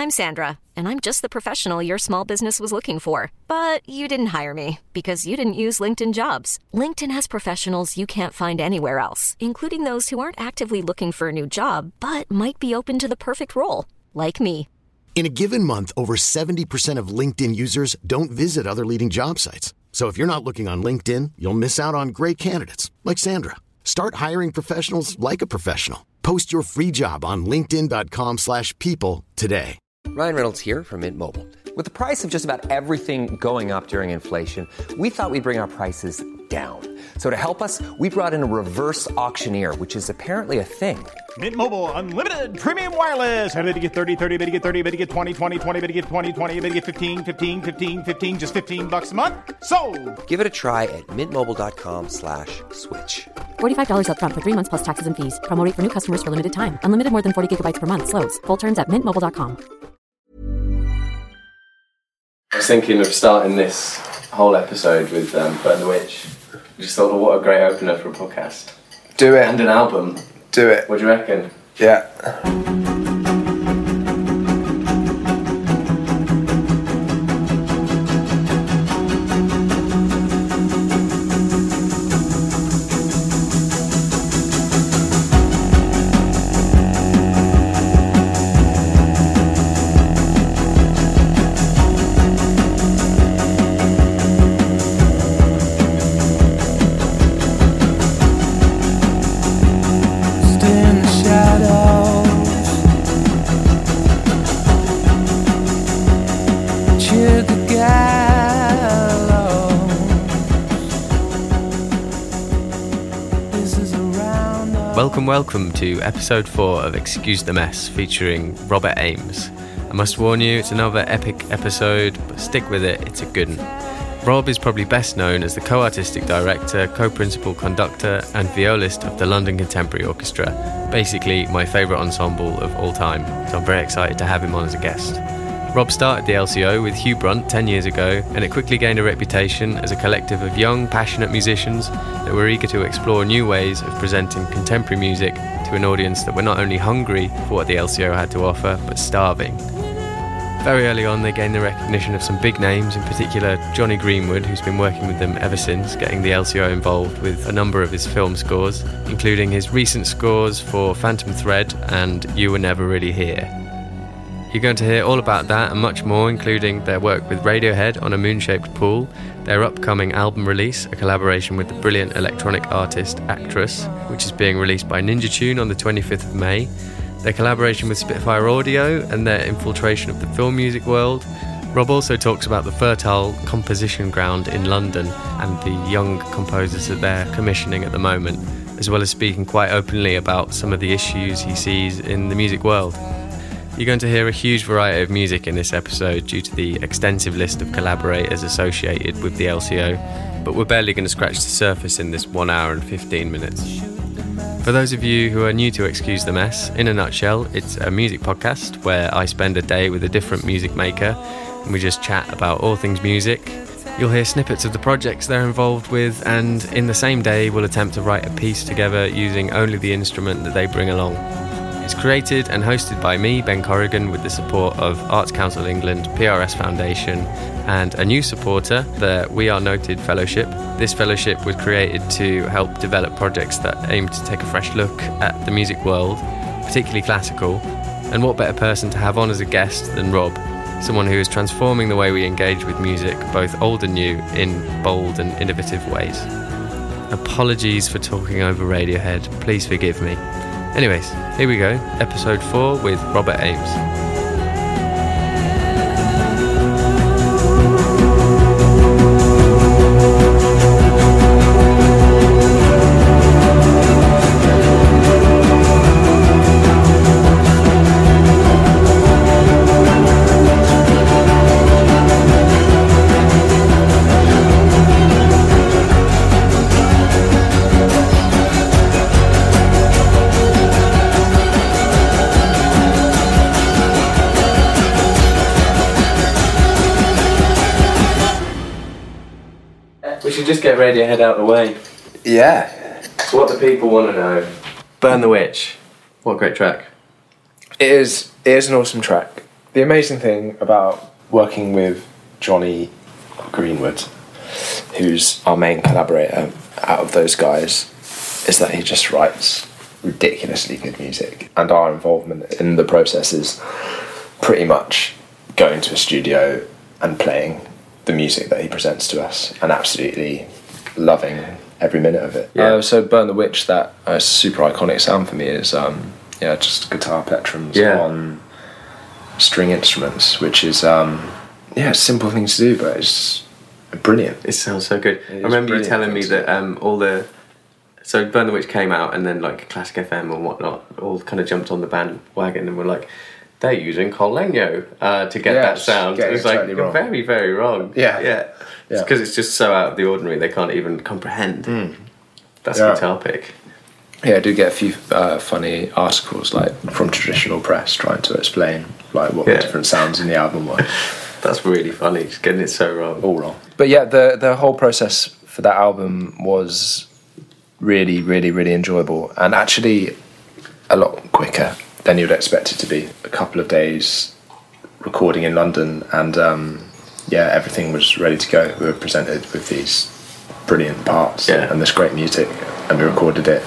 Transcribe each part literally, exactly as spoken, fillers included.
I'm Sandra, and I'm just the professional your small business was looking for. But you didn't hire me because you didn't use LinkedIn Jobs. LinkedIn has professionals you can't find anywhere else, including those who aren't actively looking for a new job, but might be open to the perfect role, like me. In a given month, over seventy percent of LinkedIn users don't visit other leading job sites. So if you're not looking on LinkedIn, you'll miss out on great candidates like Sandra. Start hiring professionals like a professional. Post your free job on linkedin dot com slash people today. Ryan Reynolds here from Mint Mobile. With the price of just about everything going up during inflation, we thought we'd bring our prices down. So to help us, we brought in a reverse auctioneer, which is apparently a thing. Mint Mobile Unlimited Premium Wireless. How to get thirty, thirty, how to get thirty, how to get twenty, twenty, twenty, how to get twenty, twenty, how to get fifteen, fifteen, fifteen, fifteen, just fifteen bucks a month? Sold! Give it a try at mintmobile.com slash switch. forty-five dollars up front for three months plus taxes and fees. Promo rate for new customers for limited time. Unlimited more than forty gigabytes per month. Slows full terms at mint mobile dot com. I was thinking of starting this whole episode with um, Burn the Witch. I just thought, well, what a great opener for a podcast. Do it. And an album. Do it. What do you reckon? Yeah. Welcome, welcome to episode four of Excuse the Mess, featuring Robert Ames. I must warn you, it's another epic episode, but stick with it, it's a good one. Rob is probably best known as the co-artistic director, co-principal conductor and violist of the London Contemporary Orchestra, basically my favourite ensemble of all time, so I'm very excited to have him on as a guest. Rob started the L C O with Hugh Brunt ten years ago, and it quickly gained a reputation as a collective of young, passionate musicians that were eager to explore new ways of presenting contemporary music to an audience that were not only hungry for what the L C O had to offer, but starving. Very early on, they gained the recognition of some big names, in particular Jonny Greenwood, who's been working with them ever since, getting the L C O involved with a number of his film scores, including his recent scores for Phantom Thread and You Were Never Really Here. You're going to hear all about that and much more, including their work with Radiohead on A Moon-Shaped Pool, their upcoming album release, a collaboration with the brilliant electronic artist Actress, which is being released by Ninja Tune on the twenty-fifth of May, their collaboration with Spitfire Audio and their infiltration of the film music world. Rob also talks about the fertile composition ground in London and the young composers that they're commissioning at the moment, as well as speaking quite openly about some of the issues he sees in the music world. You're going to hear a huge variety of music in this episode due to the extensive list of collaborators associated with the L C O, but we're barely going to scratch the surface in this one hour and fifteen minutes. For those of you who are new to Excuse the Mess, in a nutshell, it's a music podcast where I spend a day with a different music maker and we just chat about all things music. You'll hear snippets of the projects they're involved with, and in the same day we'll attempt to write a piece together using only the instrument that they bring along. It's created and hosted by me, Ben Corrigan, with the support of Arts Council England, P R S Foundation, and a new supporter, the We Are Noted Fellowship. This fellowship was created to help develop projects that aim to take a fresh look at the music world, particularly classical, and what better person to have on as a guest than Rob, someone who is transforming the way we engage with music, both old and new, in bold and innovative ways. Apologies for talking over Radiohead, please forgive me. Anyways, here we go, episode four with Robert Ames. We should just get Radiohead out of the way. Yeah. So what the people want to know. Burn the Witch. What a great track. It is, it is an awesome track. the amazing thing about working with Johnny Greenwood, who's our main collaborator out of those guys, is that he just writes ridiculously good music, and our involvement in the process is pretty much going to a studio and playing the music that he presents to us and absolutely loving every minute of it. Yeah. Uh, so Burn the Witch, that uh, super iconic sound for me is um, yeah, just guitar plectrums yeah. on string instruments, which is um, yeah, a simple thing to do, but it's brilliant. It sounds so good. I remember you telling me that um, all the so Burn the Witch came out, and then like Classic F M and whatnot all kind of jumped on the bandwagon and were like, they're using Colegno uh, to get yeah, that sound. It was like totally you're very, very wrong. Yeah, yeah. Because yeah. it's just so out of the ordinary, they can't even comprehend. Mm. That's yeah. a guitar pick. Yeah, I do get a few uh, funny articles like from traditional press trying to explain like what yeah. the different sounds in the album were. That's really funny, just getting it so wrong. All wrong. But yeah, the the whole process for that album was really, really, really enjoyable, and actually a lot quicker than you'd expect it to be. A couple of days recording in London, and um, yeah, everything was ready to go. We were presented with these brilliant parts yeah. and this great music, and we recorded it.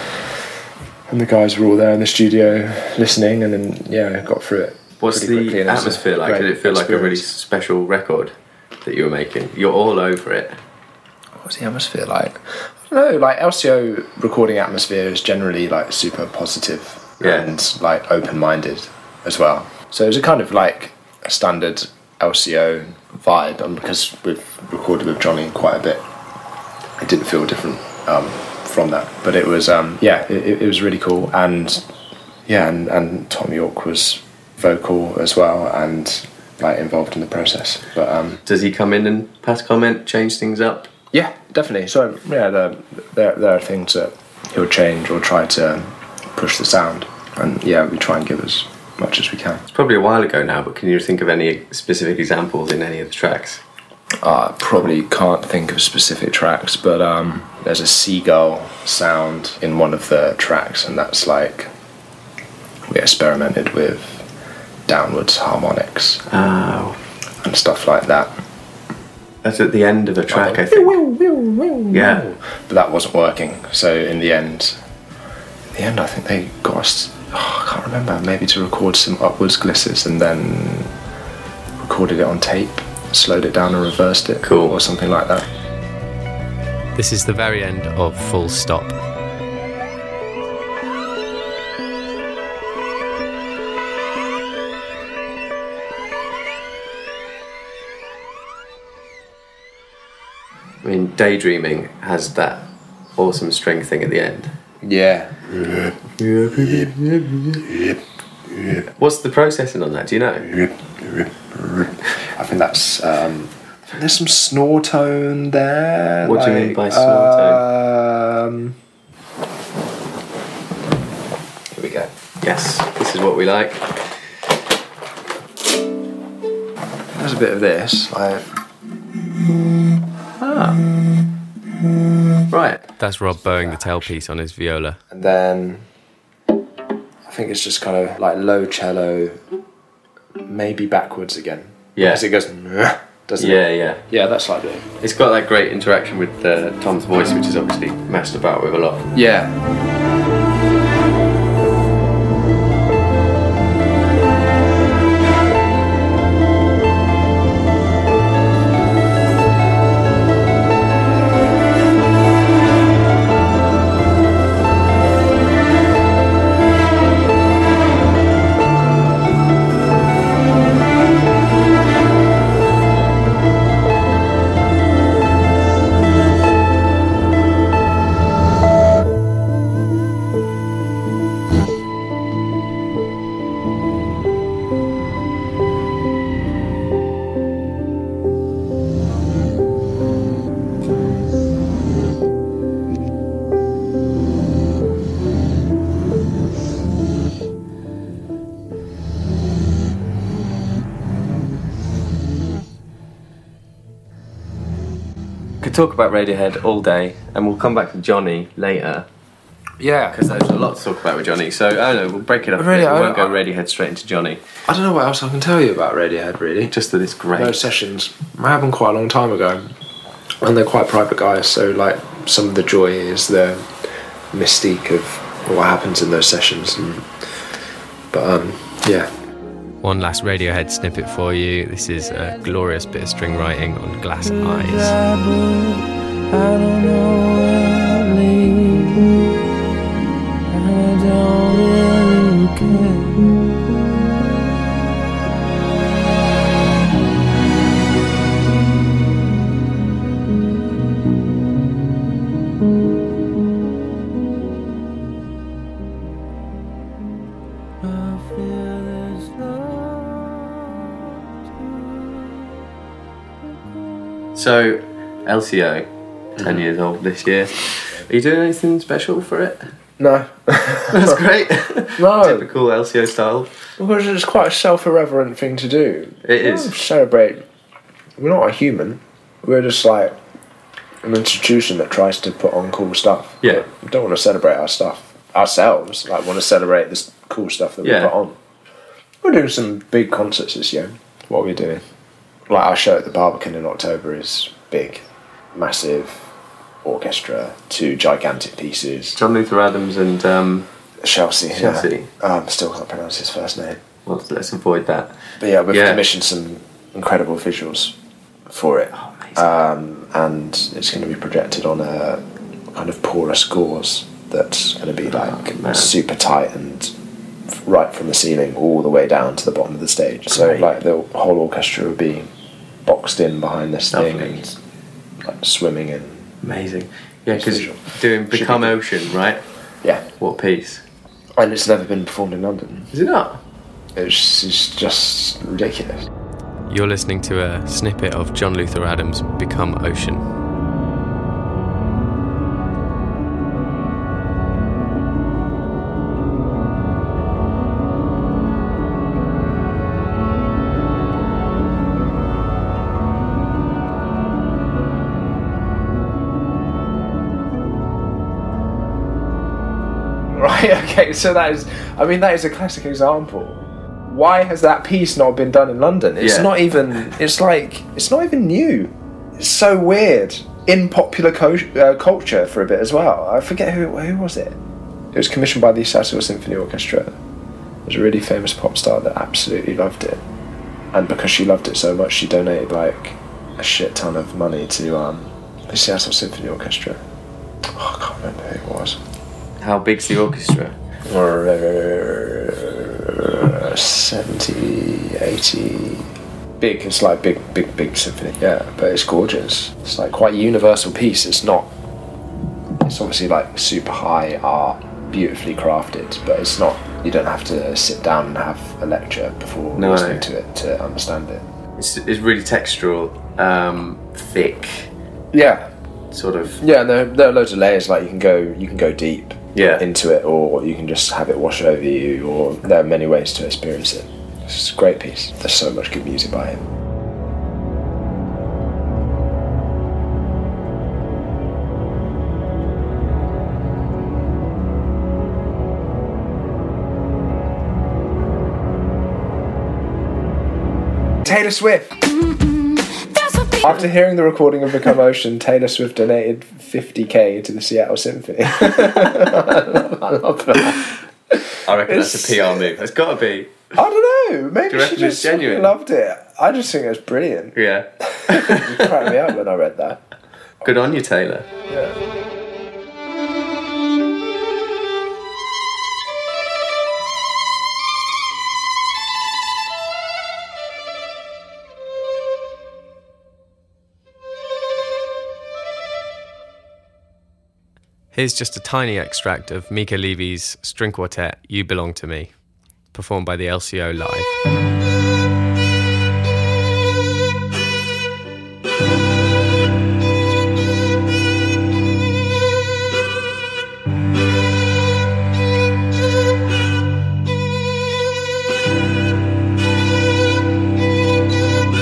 And the guys were all there in the studio listening, and then yeah, got through it. What's the atmosphere like? Did it feel experience. like a really special record that you were making? You're all over it. What's the atmosphere like? I don't know, like L C O recording atmosphere is generally like super positive. Yeah. And like open-minded as well. So it was a kind of like a standard L C O vibe, and because we've recorded with Johnny quite a bit, it didn't feel different um, from that. But it was, um, yeah, it, it was really cool, and yeah, and, and Tom York was vocal as well, and like involved in the process. But um, does he come in and pass comment, change things up? Yeah, definitely. So yeah, there there, there are things that he'll change or try to push the sound, and yeah, we try and give as much as we can. It's probably a while ago now, but can you think of any specific examples in any of the tracks? I probably can't think of specific tracks, but um, there's a seagull sound in one of the tracks, and that's like we experimented with downwards harmonics oh. and stuff like that. That's at the end of a track, like, I think. Yeah, but that wasn't working. So in the end. The end, I think they got us, oh, I can't remember, maybe to record some upwards glisses and then recorded it on tape, slowed it down and reversed it. Cool. Or something like that. This is the very end of Full Stop. I mean, Daydreaming has that awesome string thing at the end. Yeah. What's the processing on that? Do you know? I think that's. Um, I think there's some snore tone there. What like, do you mean by snore tone? Um, Here we go. Yes, this is what we like. There's a bit of this. Like. Ah. Right. That's Rob bowing the tailpiece on his viola. And then I think it's just kind of like low cello, maybe backwards again. Yeah. Because it goes, doesn't yeah, it? Yeah, yeah. Yeah, that's like it. It's got that great interaction with uh, Tom's voice, which is obviously messed about with a lot. Yeah. Talk about Radiohead all day, and we'll come back to Johnny later. Yeah. Because there's a lot to talk about with Johnny. So, I don't know, we'll break it up. Really, we I- won't go I- Radiohead straight into Johnny. I don't know what else I can tell you about Radiohead, really. Just that it's great. Those sessions happened quite a long time ago, and they're quite private guys, so like some of the joy is the mystique of what happens in those sessions. And, but um, yeah. One last Radiohead snippet for you. This is a glorious bit of string writing on Glass Eyes. So, L C O, ten Mm. years old this year. Are you doing anything special for it? No. That's great. No. Typical L C O style. Because it's quite a self-irreverent thing to do. It We is. don't celebrate. We're not a human. We're just like an institution that tries to put on cool stuff. Yeah. We don't want to celebrate our stuff ourselves. Like, want to celebrate this cool stuff that Yeah. we put on. We're doing some big concerts this year. What are we doing? Like, our show at the Barbican in October is big, massive orchestra, two gigantic pieces. John Luther Adams and, um, Chelsea. Chelsea. Yeah. Um, still can't pronounce his first name. well, let's avoid that. But yeah, we've Yeah. commissioned some incredible visuals for it. Oh, amazing. Um, and it's going to be projected on a kind of porous gauze that's going to be like man. super tight and f- right from the ceiling all the way down to the bottom of the stage. So Great. like the whole orchestra will be boxed in behind this thing Lovely. and like swimming in. Amazing. Yeah, because Visual. doing Should be Become good. Ocean, right? Yeah, What piece? and it's never been performed in London. Is it not? It's, it's just ridiculous. You're listening to a snippet of John Luther Adams' Become Ocean. Right, okay, so that is, I mean, that is a classic example. Why has that piece not been done in London? It's Yeah. not even, it's like, it's not even new. It's so weird. In popular co- uh, culture for a bit as well. I forget who, who was it? It was commissioned by the Sassel Symphony Orchestra. There's a really famous pop star that absolutely loved it. And because she loved it so much, she donated like a shit ton of money to um, the Seattle Symphony Orchestra. Oh, I can't remember who it was. How big's the orchestra? Or uh, seventy, eighty. Big, it's like big, big, big symphony. Yeah, but it's gorgeous. It's like quite a universal piece. It's not, it's obviously like super high art, beautifully crafted, but it's not, you don't have to sit down and have a lecture before No. listening to it to understand it. It's, it's really textural, um, thick, Yeah. sort of. Yeah, and there, there are loads of layers, like you can go, you can go deep Yeah. into it, or you can just have it wash over you, or there are many ways to experience it. It's a great piece. There's so much good music by him. Taylor Swift. After hearing the recording of Become Ocean, Taylor Swift donated fifty k to the Seattle Symphony. I love that. I reckon It's- that's a P R move. It's got to be. I don't know. Maybe Do you she reckon it's just genuine? loved it. I just think it was brilliant. Yeah. It cracked me up when I read that. Good on you, Taylor. Yeah. Here's just a tiny extract of Mika Levy's string quartet, You Belong to Me, performed by the L C O live.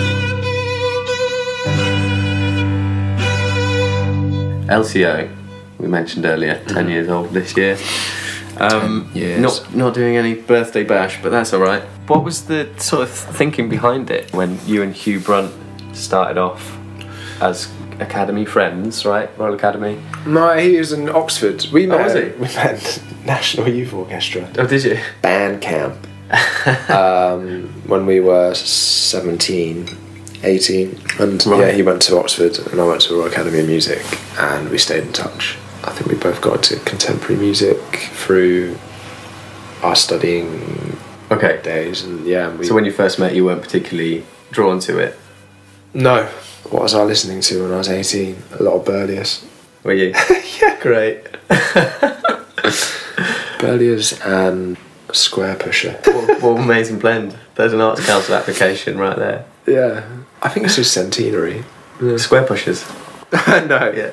L C O, we mentioned earlier, ten Mm. years old this year. Um, years. Not not doing any birthday bash, but that's all right. What was the sort of thinking behind it when you and Hugh Brunt started off as academy friends, right? Royal Academy. No, he was in Oxford. We met. was he? We met National Youth Orchestra. Oh, did you? Band camp. um, when we were seventeen, eighteen, and Right. yeah, he went to Oxford and I went to the Royal Academy of Music, and we stayed in touch. I think we both got into contemporary music through our studying Okay. days, and yeah. We, So when you first met, you weren't particularly drawn to it, no, what was I listening to when I was eighteen? A lot of Berlioz. were you? Yeah, Great. Berlioz and Square Pusher. what, what an amazing blend. There's an Arts Council application right there. Yeah, I think it's his centenary. Square pushers. No, Yeah.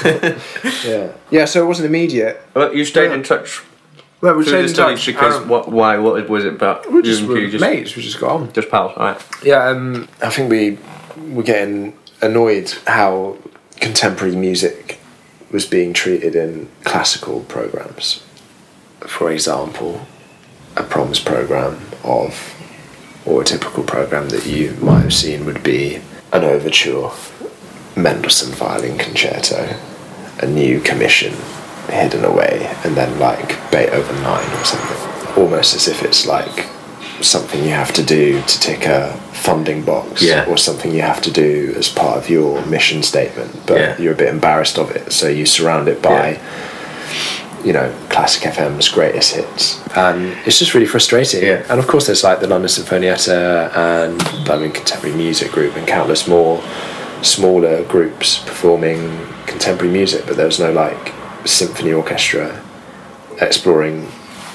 yeah, yeah. So it wasn't immediate. Well, you stayed Yeah. in touch Well, we through stayed the in studies touch because um, what? Why? What was it about? we you just and were Hugh just mates. We just got on. just pals, all right? Yeah, um, I think we were getting annoyed how contemporary music was being treated in classical programs. For example, a proms program of, or a typical program that you might have seen would be an overture, Mendelssohn violin concerto, a new commission hidden away, and then like Beethoven nine or something. Almost as if it's like something you have to do to tick a funding box, Yeah. or something you have to do as part of your mission statement, but Yeah. you're a bit embarrassed of it, so you surround it by Yeah. you know, Classic F M's greatest hits, and it's just really frustrating. Yeah. And of course, there's like the London Sinfonietta and Birmingham Contemporary Music Group and countless more smaller groups performing contemporary music, but there was no like symphony orchestra exploring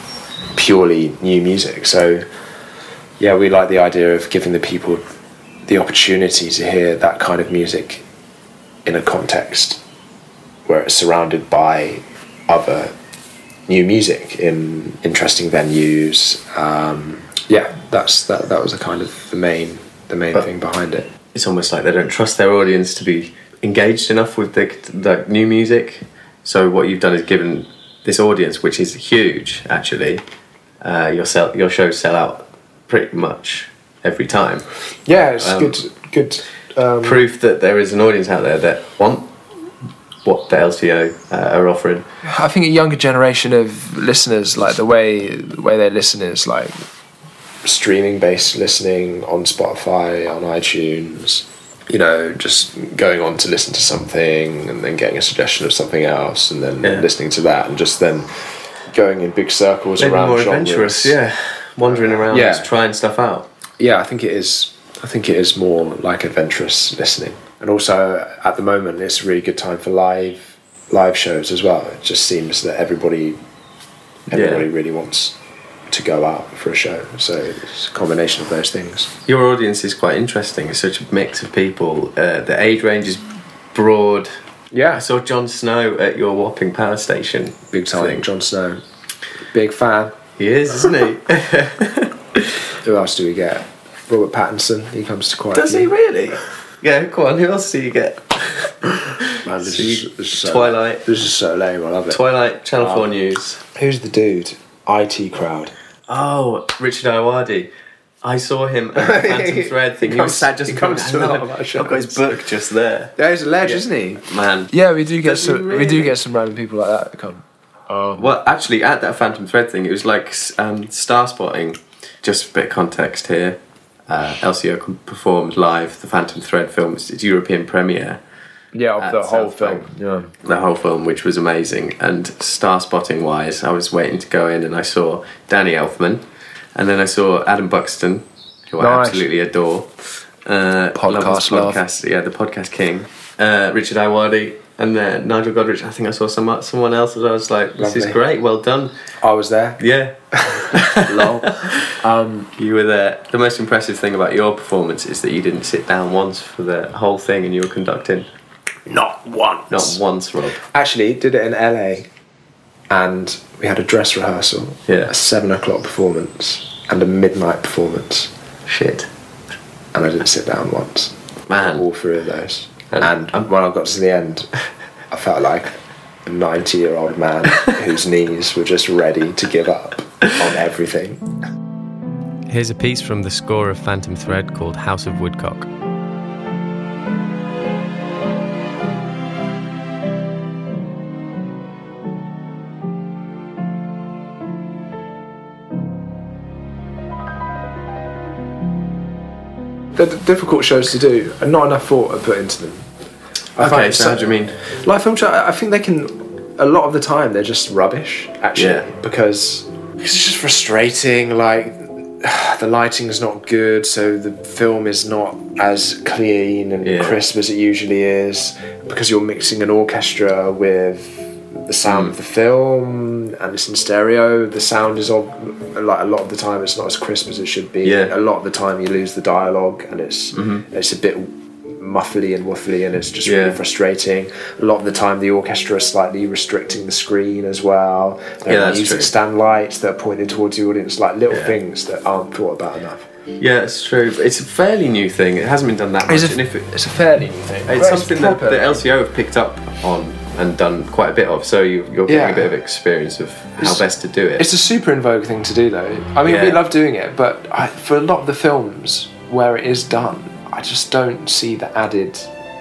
purely new music. So yeah, we like the idea of giving the people the opportunity to hear that kind of music in a context where it's surrounded by other new music in interesting venues. Um, yeah, that's that. That was a kind of the main the main But- thing behind it. It's almost like they don't trust their audience to be engaged enough with the, the new music. So what you've done is given this audience, which is huge, actually. Uh, your sell, your shows sell out pretty much every time. Yeah, it's Um, good. Good. Um, Proof that there is an audience out there that want what the L T O uh, are offering. I think a younger generation of listeners, like the way the way they listen is like streaming based listening on Spotify, on iTunes. You know, just going on to listen to something and then getting a suggestion of something else, and then Yeah. listening to that, and just then going in big circles Maybe around more genres. adventurous, yeah. Wandering around, Yeah. just trying stuff out. Yeah, I think it is. I think it is more like adventurous listening, and also at the moment it's a really good time for live live shows as well. It just seems that everybody everybody Yeah. really wants to go out for a show, so it's a combination of those things. Your audience is quite interesting. It's such a mix of people. Uh, the age range is broad. Yeah, I saw Jon Snow at your Wapping Power Station. big time. thing. Jon Snow, big fan. He is, isn't he? Who else do we get? Robert Pattinson. He comes to quite. a Does few. he really? Yeah, go on. Who else do you get? Man, this, So is, you- this is so, Twilight. This is so lame. I love it. Twilight, Channel Wow. four News. Who's the dude? I T Crowd. Oh, Richard Iowadi. I saw him at the Phantom Thread thing. He He, was comes- sat just he in front comes of to a me. lot of our I've got his shows. book just there. Yeah, he's a ledge, Yeah. isn't he? Man. Yeah, we do get Does he some. We really? do get some random people like that that come. Oh, Well, actually, at that Phantom Thread thing, it was like um, star spotting. Just a bit of context here. Uh, L C O performed live the Phantom Thread film. It's its European premiere. yeah, of At the whole South film. Bank. Yeah, The whole film, which was amazing. And star spotting wise, I was waiting to go in and I saw Danny Elfman. And then I saw Adam Buxton, who I Nice. absolutely adore. Uh, Podcast love his love. podcast, yeah, the podcast king. Uh, Richard Iowadi. And then Nigel Godrich. I think I saw some, someone else and I was like, this is Lovely. great, well done. I was there. Yeah. Lol. Um, You were there. The most impressive thing about your performance is that you didn't sit down once for the whole thing and you were conducting. not once. Not once, Rob. Actually, did it in L A, and we had a dress rehearsal, Yeah. a seven o'clock performance, and a midnight performance, Shit. and I didn't sit down once. Man. All three of those. And- And, when I got to the end, I felt like a ninety-year-old man whose knees were just ready to give up on everything. Here's a piece from the score of Phantom Thread called House of Woodcock. They're difficult shows to do, and not enough thought are put into them. I Okay, so how do you mean? Like film show, I I think they can. A lot of the time, they're just rubbish. Actually, Yeah. because it's just frustrating. Like the lighting's not good, so the film is not as clean and Yeah. crisp as it usually is. Because you're mixing an orchestra with the sound Mm. of the film, and it's in stereo. The sound is of like a lot of the time it's not as crisp as it should be. Yeah. A lot of the time you lose the dialogue, and it's Mm-hmm. it's a bit muffly and woofly, and it's just Yeah. really frustrating. A lot of the time the orchestra is slightly restricting the screen as well. They're Yeah, not that's using true. stand lights that are pointed towards the audience, like little Yeah. things that aren't thought about enough. Yeah, it's true. It's a fairly new thing. It hasn't been done that much. It's a, and if it, it's a fairly new thing. it's But something that proper. the L C O have picked up on and done quite a bit of. So you, you're getting Yeah. a bit of experience of how It's- best to do it. It's a super in vogue thing to do, though. I mean, Yeah. we love doing it, but I, for a lot of the films where it is done, I just don't see the added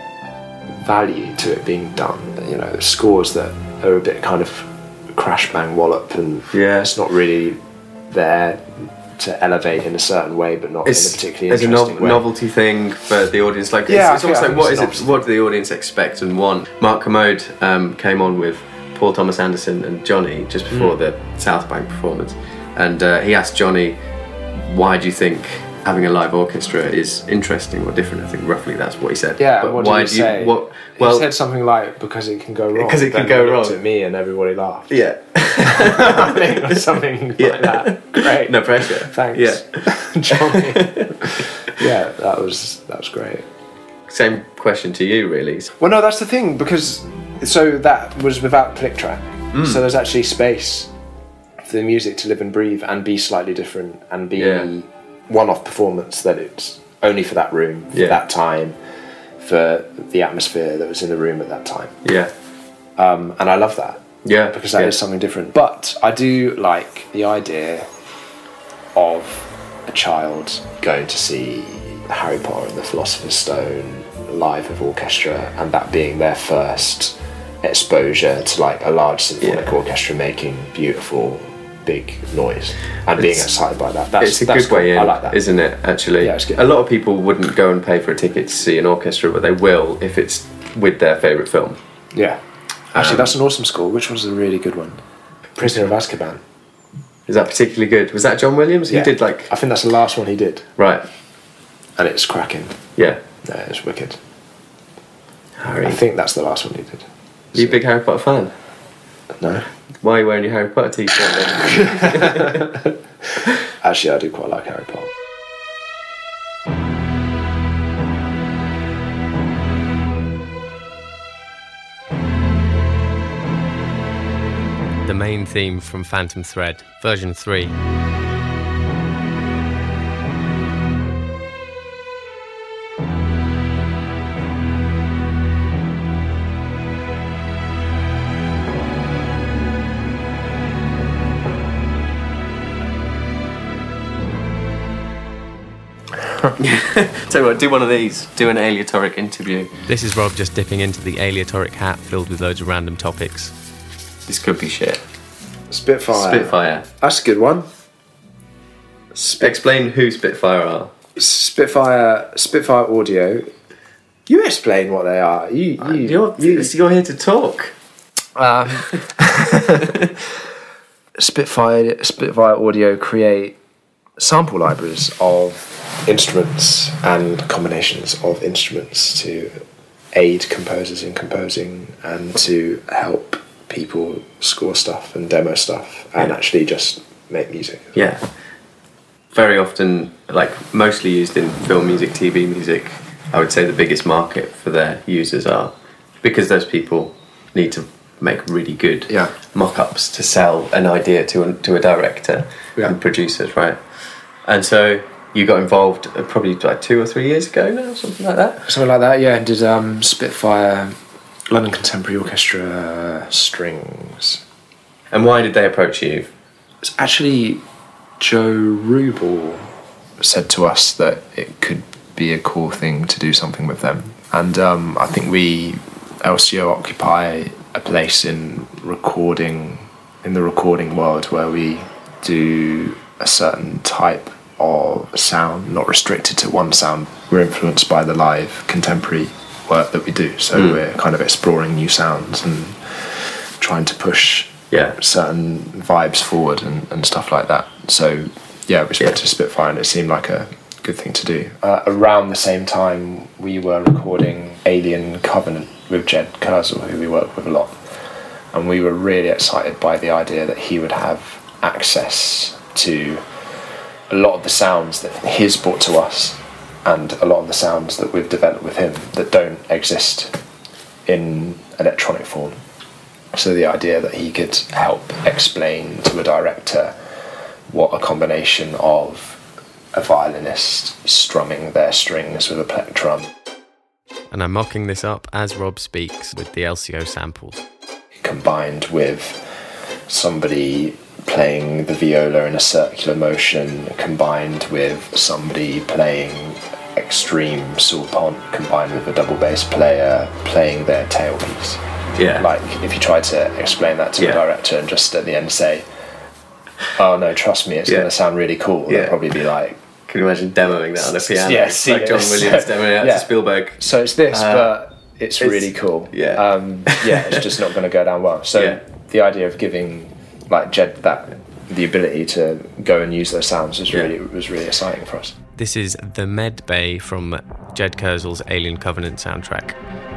value to it being done. You know, scores that are a bit kind of crash bang wallop, and Yeah. it's not really there to elevate in a certain way, but not It's, in a particularly it's a interesting nov- way. novelty thing for the audience. Like, Yeah, I it's, it's think- almost I like think what it's is an it? novelty. What do the audience expect and want? Mark Commode um, came on with Paul Thomas Anderson and Johnny just before Mm. the South Bank performance, and uh, he asked Johnny, "Why do you think having a live orchestra is interesting or different?" I think roughly that's what he said. Yeah, but what why did he do you? say? What? He Well, said something like, because it can go wrong. 'Cause it can Then go he looked wrong. at me and everybody laughed. yeah, I think, or something Yeah. like that. Great. no pressure. Thanks. Yeah. Johnny. Yeah, that was that was great. Same question to you, really. Well, no, that's the thing, because so that was without click track, so there's actually space for the music to live and breathe and be slightly different and be Yeah. one-off performance, that it's only for that room, for Yeah. that time, for the atmosphere that was in the room at that time. Yeah, Um, and I love that. yeah, Because that is yeah. something different. But I do like the idea of a child going to see Harry Potter and the Philosopher's Stone live with orchestra, and that being their first exposure to like a large symphonic Yeah. orchestra making beautiful big noise and being It's- excited by that. That's, It's a that's good way cool. in, I like that. isn't it? Actually, Yeah, it's good. a lot of people wouldn't go and pay for a ticket to see an orchestra, but they will if it's with their favourite film. Yeah. Actually, Um, that's an awesome score. Which was a really good one? Prisoner of Azkaban. Is that particularly good? Was that John Williams? He Yeah. did like I think that's the last one he did, right. and it's cracking. Yeah, Yeah, it's wicked. Harry. I think that's the last one he did. Are you a big Harry Potter fan? No. Why are you wearing your Harry Potter t-shirt then? Actually, I do quite like Harry Potter. The main theme from Phantom Thread, version three. Tell you what, do one of these. Do an aleatoric interview. This is Rob just dipping into the aleatoric hat filled with loads of random topics. This could be shit. Spitfire. Spitfire. That's a good one. Explain who Spitfire are. Spitfire. Spitfire Audio. You explain what they are. You. you, You're, you you're here to talk. um, Spitfire. Spitfire Audio create sample libraries of instruments and combinations of instruments to aid composers in composing and to help people score stuff and demo stuff and Yeah. actually just make music. Yeah. Very often, like mostly used in film music, T V music, I would say the biggest market for their users are because those people need to make really good Yeah. mock-ups to sell an idea to a, to a director Yeah. and producers, right? And so you got involved uh, probably like two or three years ago now, something like that. Something like that, yeah. And did um, Spitfire London Contemporary Orchestra strings. And why did they approach you? It's actually Joe Rubel said to us that it could be a cool thing to do something with them. And um, I think we, L C O, occupy a place in recording, in the recording world where we do a certain type of sound, not restricted to one sound. We're influenced by the live contemporary work that we do, so mm. we're kind of exploring new sounds and trying to push yeah. certain vibes forward and, and stuff like that. So yeah, we spoke yeah. to Spitfire and it seemed like a good thing to do. Uh, around the same time we were recording Alien Covenant with Jed Kurzel, who we work with a lot, and we were really excited by the idea that he would have access to a lot of the sounds that he's brought to us and a lot of the sounds that we've developed with him that don't exist in electronic form. So the idea that he could help explain to a director what a combination of a violinist strumming their strings with a plectrum. And I'm mocking this up as Rob speaks with the L C O samples. Combined with somebody playing the viola in a circular motion, combined with somebody playing extreme sulpont, combined with a double bass player playing their tailpiece. Yeah. Like, if you try to explain that to yeah. a director and just at the end say, oh no, trust me, it's yeah. going to sound really cool, yeah. they'll probably be like... Can you imagine demoing that on a piano? Yeah, it's like John Williams demoing out yeah. to Spielberg. So it's this, uh, but it's, it's really cool. Yeah. Um, yeah, it's just not going to go down well. So yeah. the idea of giving like Jed that the ability to go and use those sounds was really yeah. was really exciting for us. This is The Med Bay from Jed Kurzel's Alien Covenant soundtrack.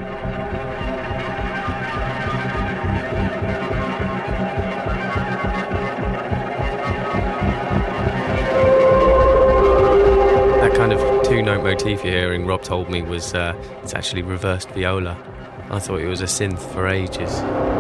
That kind of two-note motif you're hearing, Rob told me, was uh, it's actually reversed viola. I thought it was a synth for ages.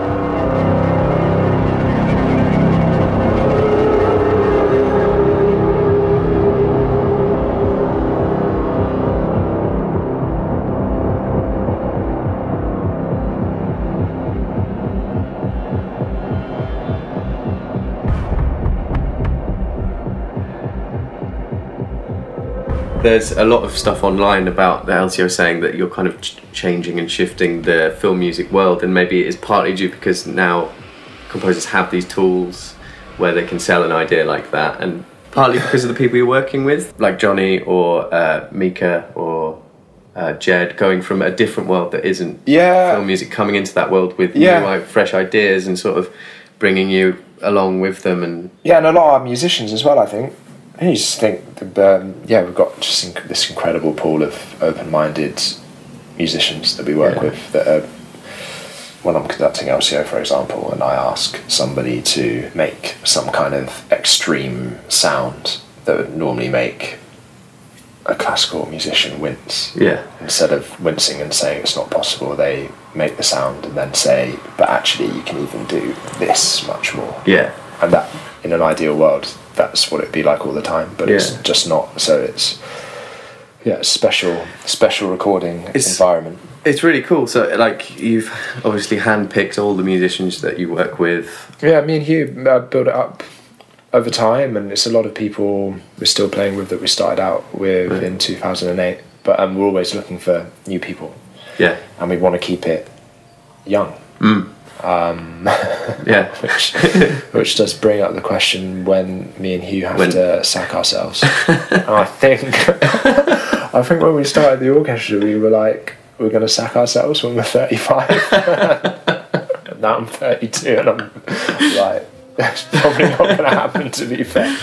There's a lot of stuff online about the L C O saying that you're kind of ch- changing and shifting the film music world, and maybe it is partly due because now composers have these tools where they can sell an idea like that, and partly because of the people you're working with, like Johnny or uh, Mika or uh, Jed, going from a different world that isn't yeah. film music, coming into that world with yeah. new, like, fresh ideas and sort of bringing you along with them. And yeah, and a lot of musicians as well, I think. I just think, that, um, yeah, we've got just inc- this incredible pool of open-minded musicians that we work yeah. with. That are, when I'm conducting L C O, for example, and I ask somebody to make some kind of extreme sound that would normally make a classical musician wince. Yeah. Instead of wincing and saying it's not possible, they make the sound and then say, but actually you can even do this much more. Yeah. And that, in an ideal world, that's what it'd be like all the time, but yeah. it's just not. So it's yeah, a special, special recording it's, environment. It's really cool. So, like, you've obviously handpicked all the musicians that you work with. Yeah, me and Hugh uh, built it up over time, and it's a lot of people we're still playing with that we started out with right. in two thousand eight. But um, we're always looking for new people. Yeah, and we want to keep it young. Mm. Um, yeah, which, which does bring up the question when me and Hugh have when? to sack ourselves. And I think, I think when we started the orchestra, we were like, we're going to sack ourselves when we're thirty-five. Now I'm thirty-two, and I'm like, that's probably not going to happen. To be fair.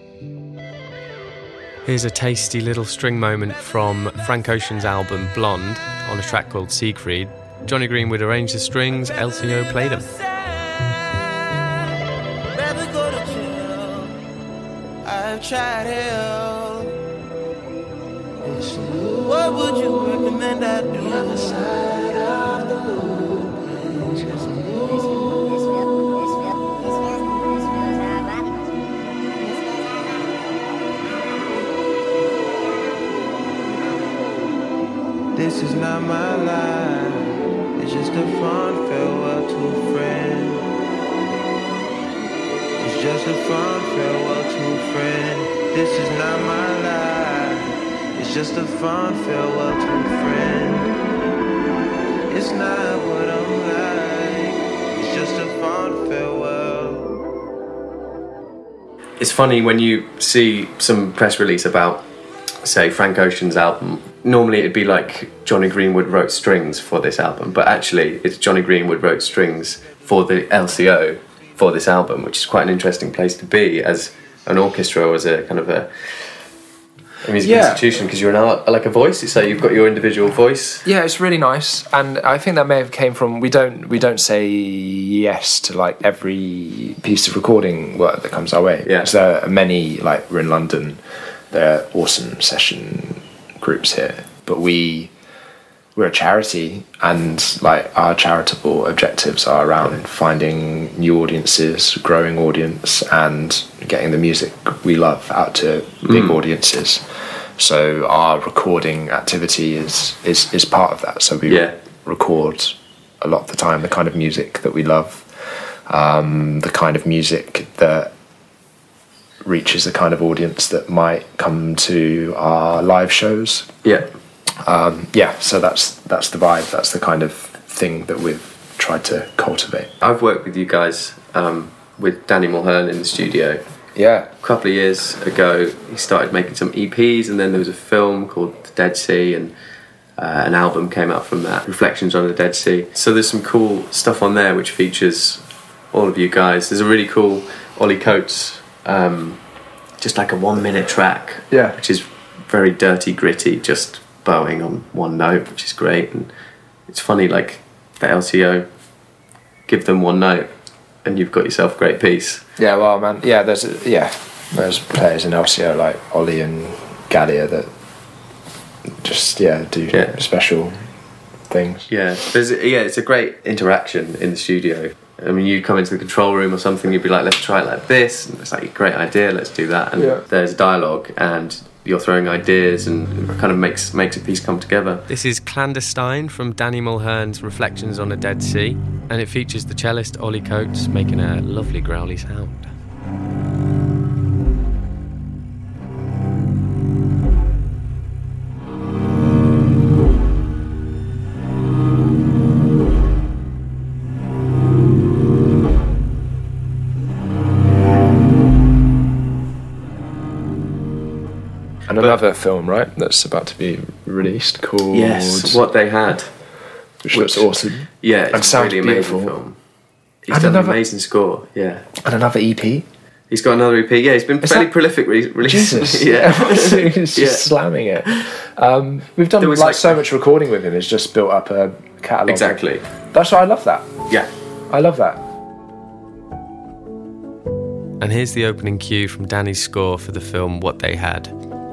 Here's a tasty little string moment from Frank Ocean's album Blonde on a track called Siegfried. Johnny Greenwood arranged the strings, L C O played them. I've tried hell. What would you recommend I do? The other side of the moon. This is not my life. It's just a fond farewell to a friend. It's just a fond farewell to a friend. This is not my life. It's just a fond farewell to a friend. It's not what I'm like. It's just a fond farewell. It's funny when you see some press release about, say, Frank Ocean's album. Normally it'd be like Johnny Greenwood wrote strings for this album, but actually it's Johnny Greenwood wrote strings for the L C O for this album, which is quite an interesting place to be as an orchestra or as a kind of a, a music Yeah. institution, because you're an, like a voice. It's like you've got your individual voice. Yeah, it's really nice, and I think that may have came from we don't we don't say yes to like every piece of recording work that comes our way. Yeah. So there are many, like we're in London, there are awesome session groups here, but we we're a charity, and like our charitable objectives are around finding new audiences, growing audience, and getting the music we love out to big Mm. audiences. So our recording activity is is, is part of that. So we Yeah. record a lot of the time the kind of music that we love, um, the kind of music that reaches the kind of audience that might come to our live shows. Yeah. Um, yeah, so that's that's the vibe. That's the kind of thing that we've tried to cultivate. I've worked with you guys um, with Danny Mulhern in the studio. Yeah. A couple of years ago, he started making some E Ps, and then there was a film called The Dead Sea, and uh, an album came out from that, Reflections on the Dead Sea. So there's some cool stuff on there which features all of you guys. There's a really cool Ollie Coates, um, just like a one-minute track, Yeah. which is very dirty, gritty, just bowing on one note, which is great. And it's funny, like the L C O, give them one note, and you've got yourself a great piece. Yeah, well, man, yeah, there's yeah, there's players in L C O like Ollie and Gallia that just yeah do Yeah. special things. Yeah, there's yeah, it's a great interaction in the studio. I mean, you come into the control room or something, you'd be like, let's try it like this, and it's like, great idea, let's do that. And Yeah. there's dialogue, and you're throwing ideas, and it kind of makes makes a piece come together. This is Clandestine from Danny Mulhern's Reflections on a Dead Sea, and it features the cellist Ollie Coates making a lovely growly sound. And another film, right, that's about to be released called Yes, What They Had. which looks awesome. Yeah, And it's a sounds really amazing beautiful. film. He's And done another- an amazing score, yeah. And another E P. He's got another E P, yeah, he's been Is fairly that- prolific re- recently. Jesus, yeah. He's just Yeah. slamming it. Um, we've done There like, was, like- so much recording with him. It's just built up a catalogue. Exactly. That's why I love that. Yeah. I love that. And here's the opening cue from Danny's score for the film What They Had.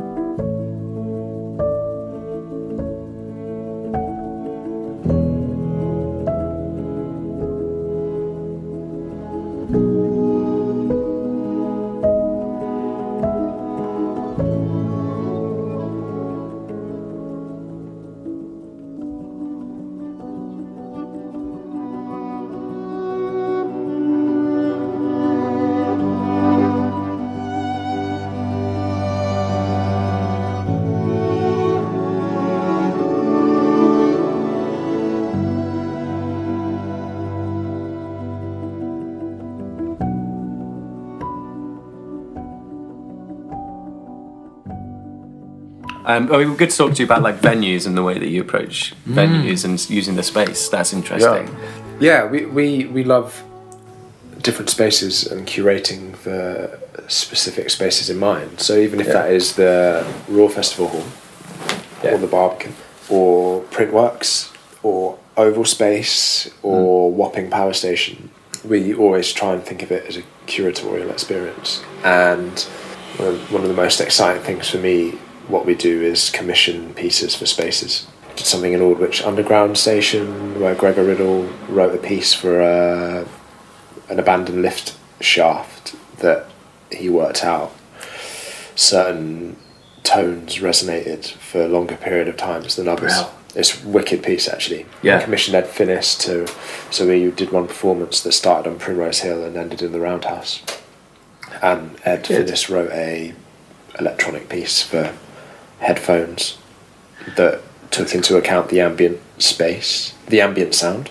Um, I mean, we're good to talk to you about like venues and the way that you approach Mm. venues and using the space. That's interesting. Yeah, we, we, we love different spaces and curating the specific spaces in mind. So even if Yeah. that is the Raw Festival Hall, or the Barbican, or Printworks, or Oval Space, or Wapping Power Station, we always try and think of it as a curatorial experience. And one of, one of the most exciting things for me, what we do is commission pieces for spaces. Did something in Aldwych Underground Station where Gregor Riddle wrote a piece for a, an abandoned lift shaft that he worked out certain tones resonated for a longer period of times than others. Wow. It's a wicked piece, actually. Yeah. We commissioned Ed Finnis to, so we did one performance that started on Primrose Hill and ended in the Roundhouse. And Ed Good. Finnis wrote a electronic piece for headphones that took into account the ambient space, the ambient sound,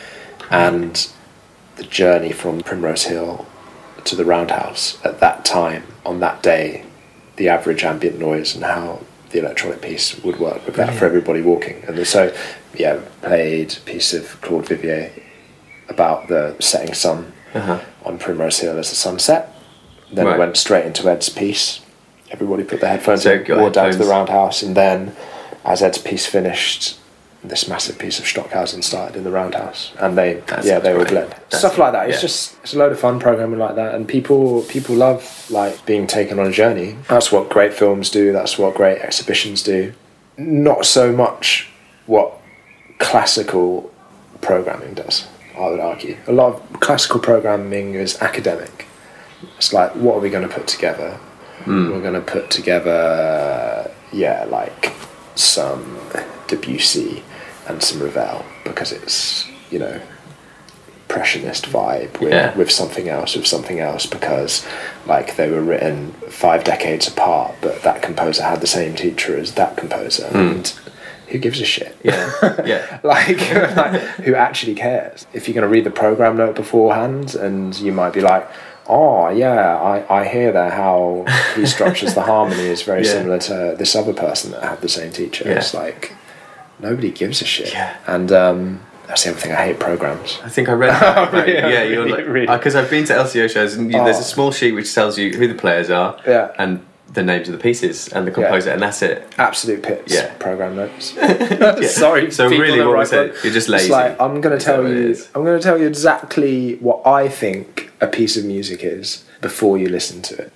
and the journey from Primrose Hill to the Roundhouse at that time, on that day, the average ambient noise and how the electronic piece would work with that for everybody walking. And so, yeah, played a piece of Claude Vivier about the setting sun Uh-huh. on Primrose Hill as the sun set. Then Right. it went straight into Ed's piece. Everybody put their headphones So in, got walked down to the headphones. Roundhouse, and then as Ed's piece finished, this massive piece of Stockhausen started in the Roundhouse, and they That yeah sounds they all great. blend That stuff sounds- like that. It's yeah. just it's a load of fun programming like that, and people people love like being taken on a journey. That's what great films do. That's what great exhibitions do. Not so much what classical programming does, I would argue. A lot of classical programming is academic. It's like, what are we going to put together? Mm. We're going to put together, yeah, like some Debussy and some Ravel, because it's, you know, impressionist vibe with, Yeah. with something else, with something else, because like they were written five decades apart, but that composer had the same teacher as that composer, and who gives a shit? Yeah, yeah. like, like, who actually cares? If you're going to read the program note beforehand, and you might be like, oh yeah, I, I hear there how he structures the harmony is very Yeah. similar to this other person that had the same teacher. Yeah. It's like, nobody gives a shit. Yeah. And um, that's the other thing, I hate programs. I think I read that. Right. Yeah, yeah, you're really, like, really. because I've been to L C O shows, and you, there's Oh. a small sheet which tells you who the players are, Yeah. and the names of the pieces and the composer, and that's it. Absolute pits. Yeah. Program notes. Yeah. Sorry. So people really, that what write was it? them. You're just It's lazy. like, I'm going to Is that tell what it you. is? I'm going to tell you exactly what I think a piece of music is before you listen to it.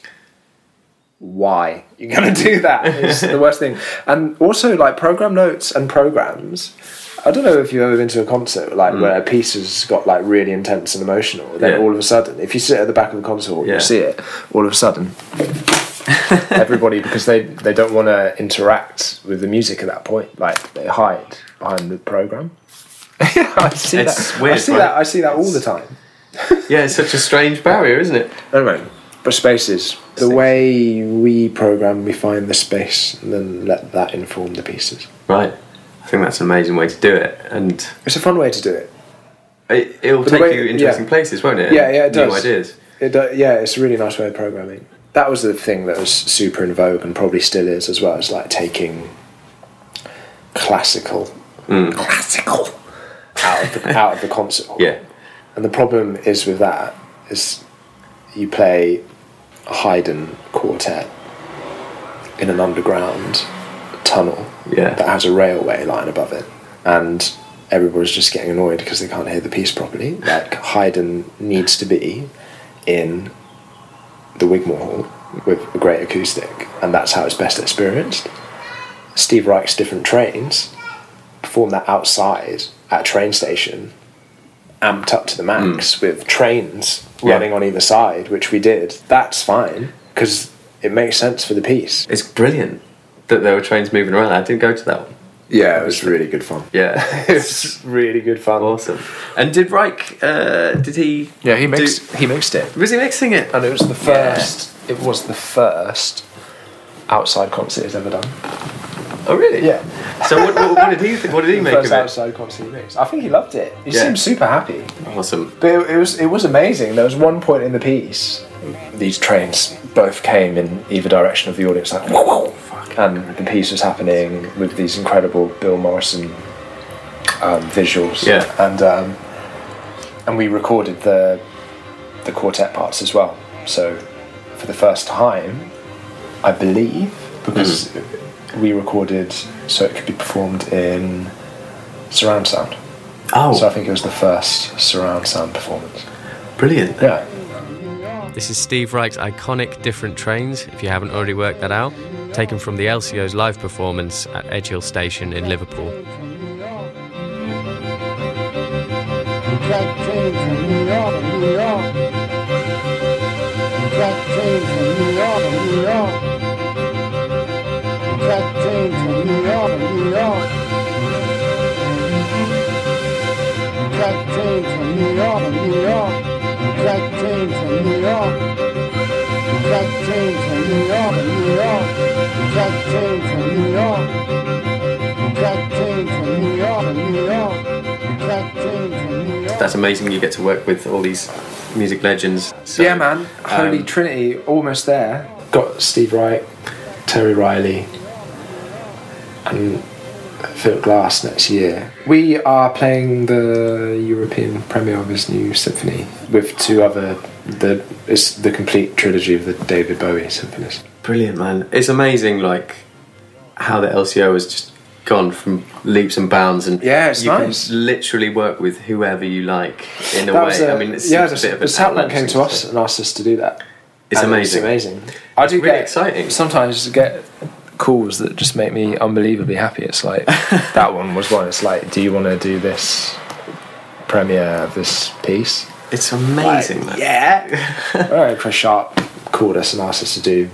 Why you're going to do that is the worst thing. And also, like, program notes and programs. I don't know if you've ever been to a concert like Mm. where a piece has got like really intense and emotional. Then Yeah. all of a sudden, if you sit at the back of the concert hall, Yeah. you see it. All of a sudden, everybody, because they they don't want to interact with the music at that point, like they hide behind the program. Yeah, I see It's that. weird, I see right? that. I see that all the time. Yeah, it's such a strange barrier, isn't it? Anyway, but spaces. The way we program, we find the space, and then let that inform the pieces. Right. I think that's an amazing way to do it, and It's a fun way to do it. it, it'll But the take way- you interesting yeah. places, won't it? Yeah, yeah, it New does. ideas. It do, yeah, it's a really nice way of programming. That was the thing that was super in vogue, and probably still is as well. It's like taking classical, Mm. classical out of the, out of the concert hall. Yeah. And the problem is with that is you play a Haydn quartet in an underground tunnel Yeah. that has a railway line above it, and everybody's just getting annoyed because they can't hear the piece properly. Like, Haydn needs to be in the Wigmore Hall with a great acoustic, and that's how it's best experienced. Steve Reich's Different Trains perform that outside at a train station, amped up to the max, with trains Yeah. running on either side, which we did. That's fine because it makes sense for the piece. It's brilliant that there were trains moving around. I didn't go to that one. Yeah, it was really good fun. Yeah. It was really good fun. Awesome. And did Reich, uh, did he... Yeah, he do- mixed he mixed it, Was he mixing it? and it was the first. It was the first outside concert he's ever done. Oh, really? Yeah. So what, what, what did he think? What did he The make first of it? outside concert he mixed. I think he loved it. He Yeah. seemed super happy. Awesome. But it, it was it was amazing. There was one point in the piece, these trains both came in either direction of the audience, like, and the piece was happening with these incredible Bill Morrison um, visuals. Yeah. And um, and we recorded the the quartet parts as well. So for the first time, I believe, because we recorded so it could be performed in surround sound. Oh, So I think it was the first surround sound performance. brilliant. Yeah. This is Steve Reich's iconic Different Trains, if you haven't already worked that out, taken from the L C O's live performance at Edge Hill Station in Liverpool. Track trains from New York to New York. Track trains from New York to New York. Got James from New York, New York. Got James from New York, New York. Got James from New York. Got James from New York, New York. Got James from New York. Got James from New York, New York. Got James from New York. That's amazing. You get to work with all these music legends. So, yeah, man. Holy um, Trinity, almost there. Got Steve Wright, Terry Riley, and Philip Glass next year. We are playing the European premiere of his new symphony with two other. The it's the complete trilogy of the David Bowie symphonies. Brilliant, man. It's amazing, like how the L C O has just gone from leaps and bounds, and yeah, it's you nice. can literally work with whoever you like in a That way. was a- I mean, it's yeah, a the, bit of the an Southland came outlandish to thing us say. and asked us to do that. It's And amazing. It's amazing. I do It's really get exciting. Sometimes get calls that just make me unbelievably happy. It's like that one was one. It's like, do you want to do this premiere of this piece? It's amazing, Like, man. yeah. Alright, Chris Sharp called us and asked us to do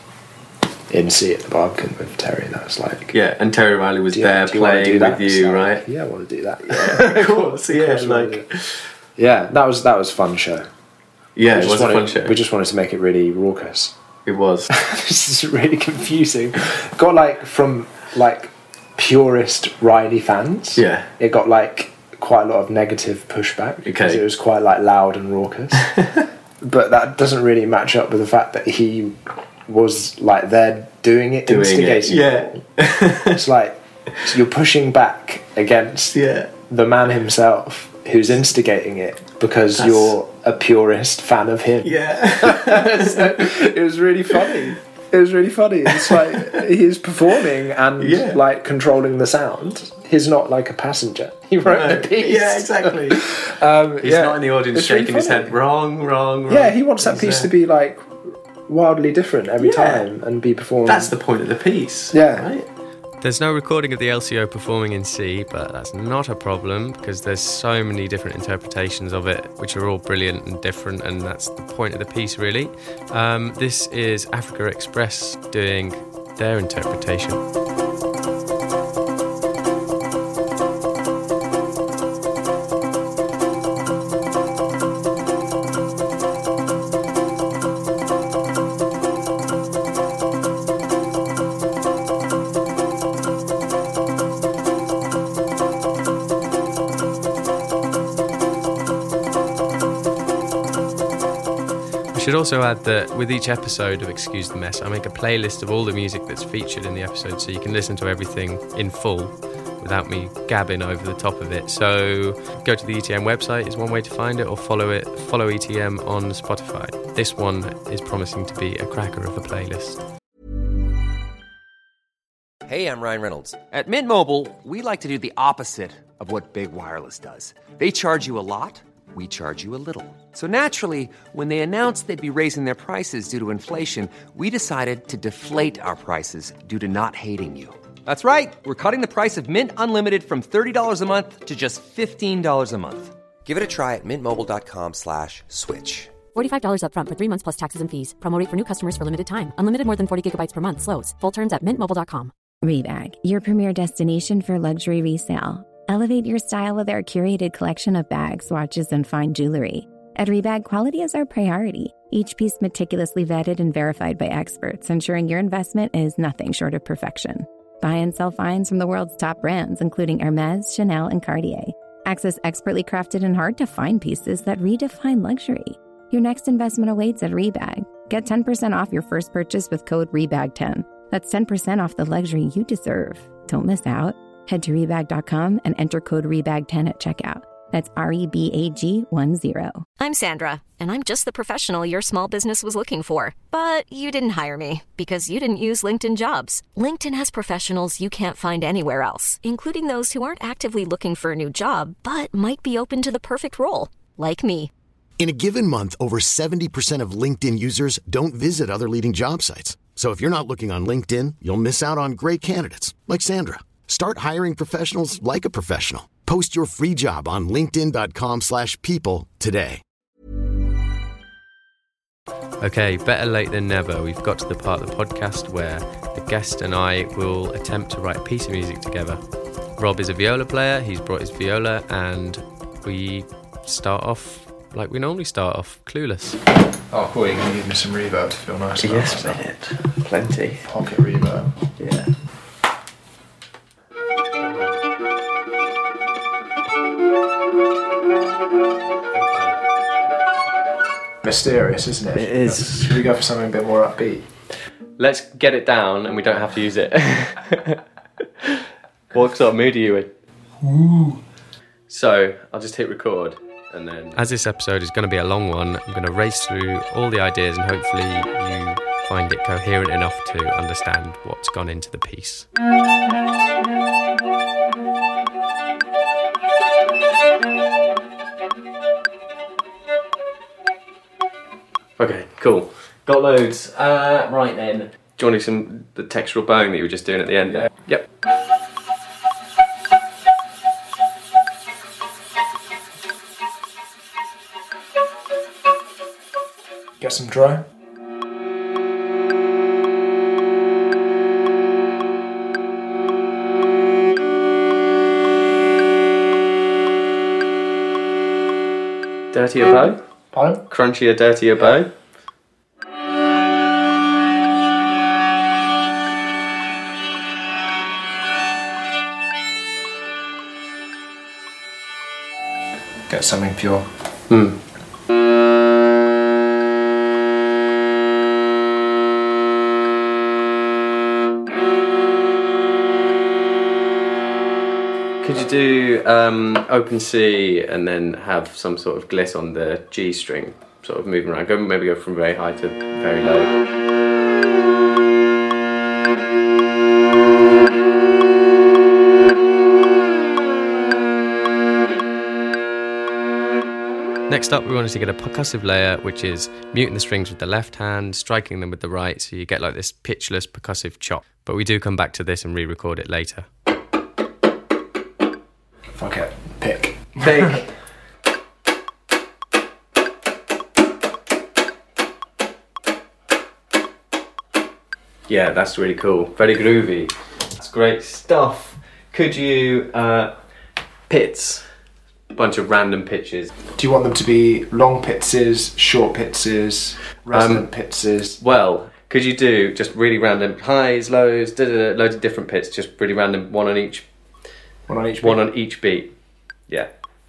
M C at the Barbican with Terry. That was like, Yeah, and Terry Riley was do you, there do you want to playing do that? with It's you, like, right? Yeah, I want to do that. Yeah, Of course, yeah, course we wanna like, do it. yeah. That was that was a fun show. yeah, We it just was a wanted, fun show. We just wanted to make it really raucous. It was. This is really confusing. Got like from like purist Riley fans. Yeah. It got like quite a lot of negative pushback because Okay. it was quite like loud and raucous. But that doesn't really match up with the fact that he was like there doing it, Doing it, instigating. yeah. It's like so you're pushing back against Yeah. the man himself who's instigating it because That's- you're a purist fan of him. Yeah. So, it was really funny. It was really funny. It's like he's performing and Yeah. like controlling the sound. He's not like a passenger. He wrote No. the piece. Yeah, exactly. Um, He's yeah. not in the audience It's really shaking his funny. head, wrong, wrong, wrong. Yeah, he wants that He's piece to there. be like wildly different every Yeah. time and be performed. That's the point of the piece. Yeah. Right? There's no recording of the L C O performing in C, but that's not a problem because there's so many different interpretations of it, which are all brilliant and different, and that's the point of the piece, really. Um, this is Africa Express doing their interpretation. I should also add that with each episode of Excuse the Mess, I make a playlist of all the music that's featured in the episode so you can listen to everything in full without me gabbing over the top of it. So go to the E T M website is one way to find it, or follow it, follow E T M on Spotify. This one is promising to be a cracker of a playlist. Hey, I'm Ryan Reynolds. At Mint Mobile, we like to do the opposite of what Big Wireless does. They charge you a lot, we charge you a little. So naturally, when they announced they'd be raising their prices due to inflation, we decided to deflate our prices due to not hating you. That's right. We're cutting the price of Mint Unlimited from thirty dollars a month to just fifteen dollars a month. Give it a try at mintmobile.com slash switch. forty-five dollars up front for three months plus taxes and fees. Promo rate for new customers for limited time. Unlimited more than forty gigabytes per month. Slows full terms at mint mobile dot com. Rebag, your premier destination for luxury resale. Elevate your style with our curated collection of bags, watches, and fine jewelry. At Rebag, quality is our priority. Each piece meticulously vetted and verified by experts, ensuring your investment is nothing short of perfection. Buy and sell finds from the world's top brands, including Hermes, Chanel, and Cartier. Access expertly crafted and hard-to-find pieces that redefine luxury. Your next investment awaits at Rebag. Get ten percent off your first purchase with code rebag ten. That's ten percent off the luxury you deserve. Don't miss out. Head to rebag dot com and enter code rebag ten at checkout. That's R E B A G one zero. I'm Sandra, and I'm just the professional your small business was looking for. But you didn't hire me because you didn't use LinkedIn Jobs. LinkedIn has professionals you can't find anywhere else, including those who aren't actively looking for a new job, but might be open to the perfect role, like me. In a given month, over seventy percent of LinkedIn users don't visit other leading job sites. So if you're not looking on LinkedIn, you'll miss out on great candidates like Sandra. Start hiring professionals like a professional. Post your free job on linkedin dot com slash people today. Okay, better late than never. We've got to the part of the podcast where the guest and I will attempt to write a piece of music together. Rob is a viola player, he's brought his viola, and we start off like we normally start off, clueless. Oh, cool, you're going to give me some reverb to feel nice about Yes, minute. Plenty. Pocket reverb. Yeah. Mysterious, isn't it? It is. Should we go for something a bit more upbeat? Let's get it down and we don't have to use it. What sort of mood are you in? Ooh. So, I'll just hit record and then... As this episode is going to be a long one, I'm going to race through all the ideas and hopefully you find it coherent enough to understand what's gone into the piece. Okay, cool. Got loads. Uh, right then. Do you want to do some the textural bowing that you were just doing at the end? Yeah. Yep. Get some dry. Dirtier bow? Pardon? Crunchier, dirtier bow? Get something pure. Hmm. Could you do um, open C and then have some sort of gliss on the G string, sort of moving around? Go maybe go from very high to very low. Next up, we wanted to get a percussive layer, which is muting the strings with the left hand, striking them with the right, so you get like this pitchless percussive chop. But we do come back to this and re-record it later. Fuck it. Pick. Pick. Yeah, that's really cool. Very groovy. That's great stuff. Could you uh, pits? A bunch of random pitches. Do you want them to be long pitches, short pitches, resonant Um, pitches? Well, could you do just really random highs, lows, da, da, da, loads of different pits, just really random, one on each, One on each one beat? on each beat. Yeah.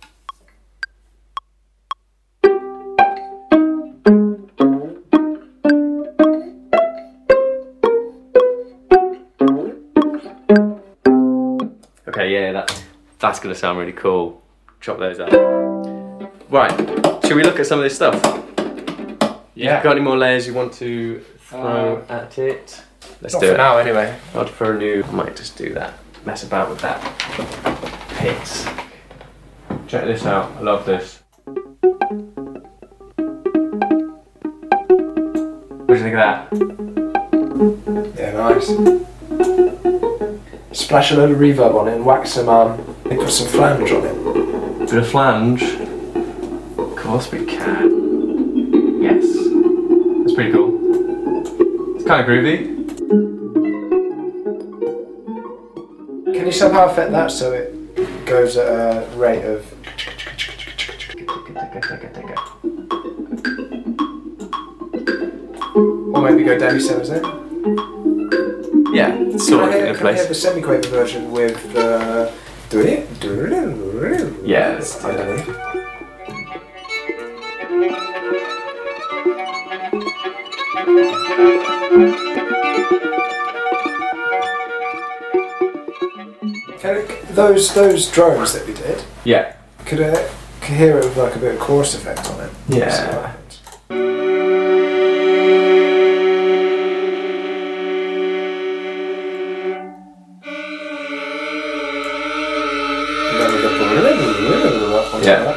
Okay, yeah, that that's gonna sound really cool. Chop those up. Right, should we look at some of this stuff? Yeah. You got any more layers you want to throw Uh, at it? Let's Not do for it. now, anyway. I'd for a new. I might just do that. Mess about with that. Pits. Check this out. I love this. What do you think of that? Yeah, nice. Splash a load of reverb on it and whack some, um, and put some flange on it. Bit of flange. Of course we can. Yes. That's pretty cool. It's kind of groovy. Can you somehow affect that so it goes at a rate of... Or maybe go demi-semis in? Yeah, it's sort Can I of hear, in a can I hear place. the semi-quaver version with the... Do it? Do it? Yeah, let's do that. underneath. Can it, those those drones that we did, Yeah. could I could hear it with like a bit of chorus effect on it? Yeah. See what happens. And then we go on top Yeah. of that.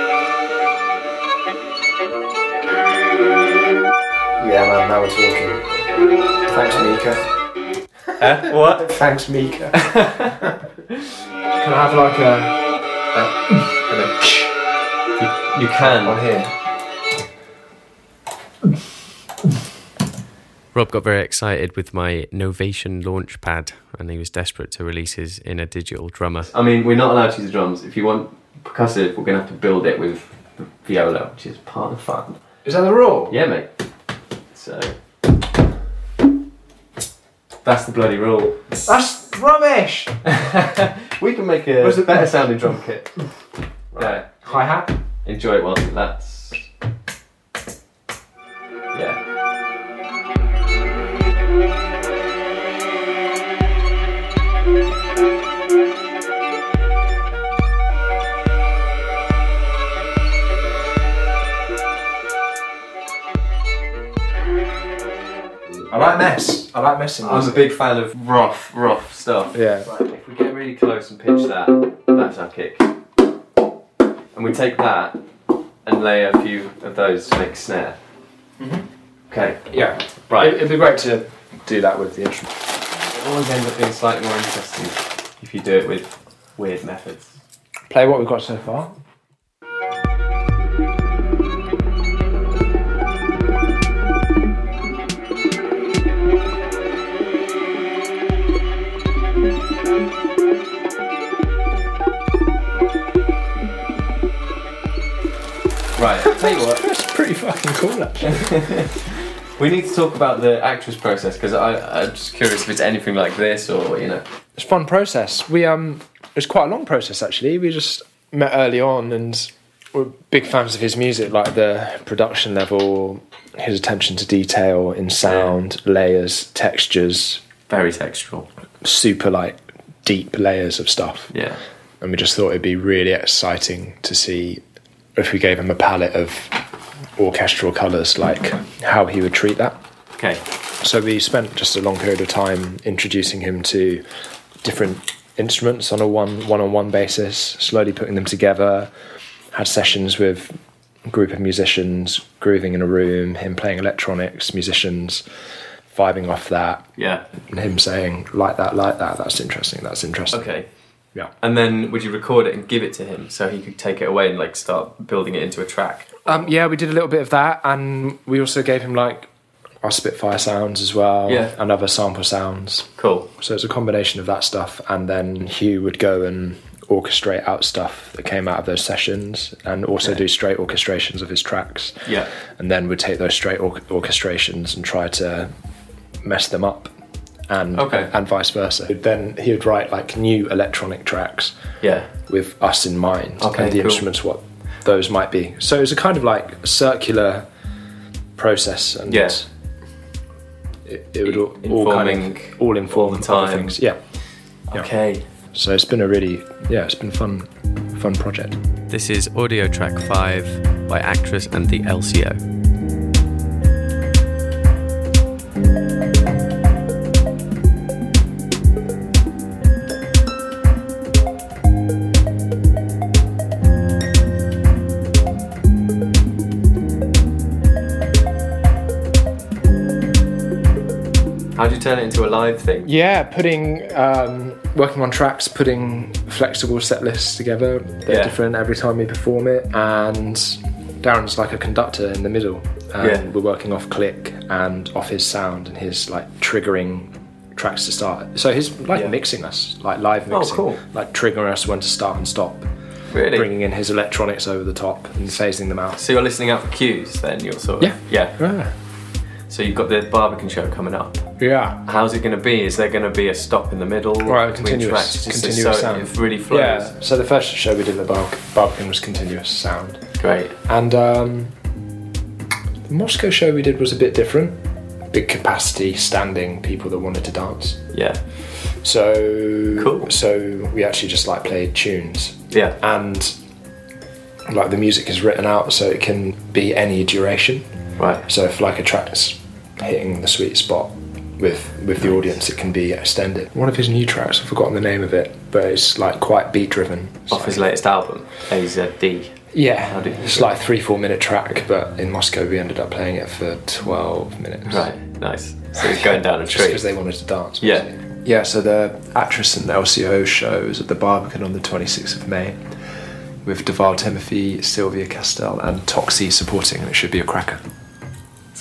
Yeah, man, now we're talking. Thanks, Mika. Uh, what? Thanks, Mika. Can I have like a, a, and a You, you can. on here? Rob got very excited with my Novation Launchpad, and he was desperate to release his inner digital drummer. I mean, we're not allowed to use the drums. If you want percussive, we're going to have to build it with the viola, which is part of the fun. Is that the rule? Yeah, mate. So that's the bloody rule. That's rubbish! We can make a What's it- better sounding drum kit. Right. Hi-hat? Enjoy it while that's... Yeah. I like mess. I like messing. I'm a big fan of rough, rough stuff. Yeah. Right, if we get really close and pitch that, that's our kick. And we take that and lay a few of those to make a snare. Mm-hmm. Okay. Yeah. Right. It, it'd be great to do that with the instrument. It always ends up being slightly more interesting if you do it with weird methods. Play what we've got so far. Right, I'll tell you what. That's pretty fucking cool, actually. We need to talk about the actress process, because I'm just curious if it's anything like this or, you know. It's a fun process. We um, it's quite a long process, actually. We just met early on and we're big fans of his music, like the production level, his attention to detail in sound, yeah. layers, textures. Very textural. Super, like, deep layers of stuff. Yeah. And we just thought it'd be really exciting to see if we gave him a palette of orchestral colours, like how he would treat that. Okay. So we spent just a long period of time introducing him to different instruments on a one one-on-one basis, slowly putting them together, had sessions with a group of musicians, grooving in a room, him playing electronics, musicians vibing off that. Yeah. And him saying, like that, like that, that's interesting, that's interesting. Okay. Yeah. And then would you record it and give it to him so he could take it away and like start building it into a track? Um, yeah, we did a little bit of that, and we also gave him like our Spitfire sounds as well, yeah. and other sample sounds. Cool. So it's a combination of that stuff, and then Hugh would go and orchestrate out stuff that came out of those sessions, and also yeah. do straight orchestrations of his tracks. Yeah. And then would take those straight or- orchestrations and try to mess them up. And, okay. and vice versa. Then he would write like new electronic tracks, yeah, with us in mind, okay, and the cool. instruments, what those might be. So it was a kind of like circular process, and yeah. it, it would all, all kind of all inform all the time. other things. Yeah. Okay. Yeah. So it's been a really yeah, it's been fun, fun project. This is audio track five by Actress and the L C O. How do you turn it into a live thing? Yeah, putting, um, working on tracks, putting flexible set lists together. They're yeah. different every time we perform it. And Darren's like a conductor in the middle. And yeah. we're working off click and off his sound and his like triggering tracks to start. So he's like yeah. mixing us, like live mixing. Oh, cool. Like triggering us when to start and stop. Really? Bringing in his electronics over the top and phasing them out. So you're listening out for cues then? You're sort of... Yeah. Yeah. yeah. So you've got the Barbican show coming up. Yeah. How's it going to be? Is there going to be a stop in the middle? Right, between continuous, tracks? Just continuous so sound. It really flows. Yeah. So the first show we did at the Bar- Barbican was continuous sound. Great. And um, the Moscow show we did was a bit different. Big capacity, standing people that wanted to dance. Yeah. So cool. So we actually just like played tunes. Yeah. And like the music is written out so it can be any duration. Right. So if like a track's hitting the sweet spot with with the audience, it can be extended. One of his new tracks, I've forgotten the name of it, but it's like quite beat driven. Off his latest album, A Z D. Yeah, it's like a three, four minute track, but in Moscow we ended up playing it for twelve minutes. Right, nice. So it's going down a treat. Just because they wanted to dance. Yeah. Basically. Yeah, so the Actress and L C O show is at the Barbican on the twenty-sixth of May with Deval Timothy, Sylvia Castell and Toxie supporting, and it should be a cracker.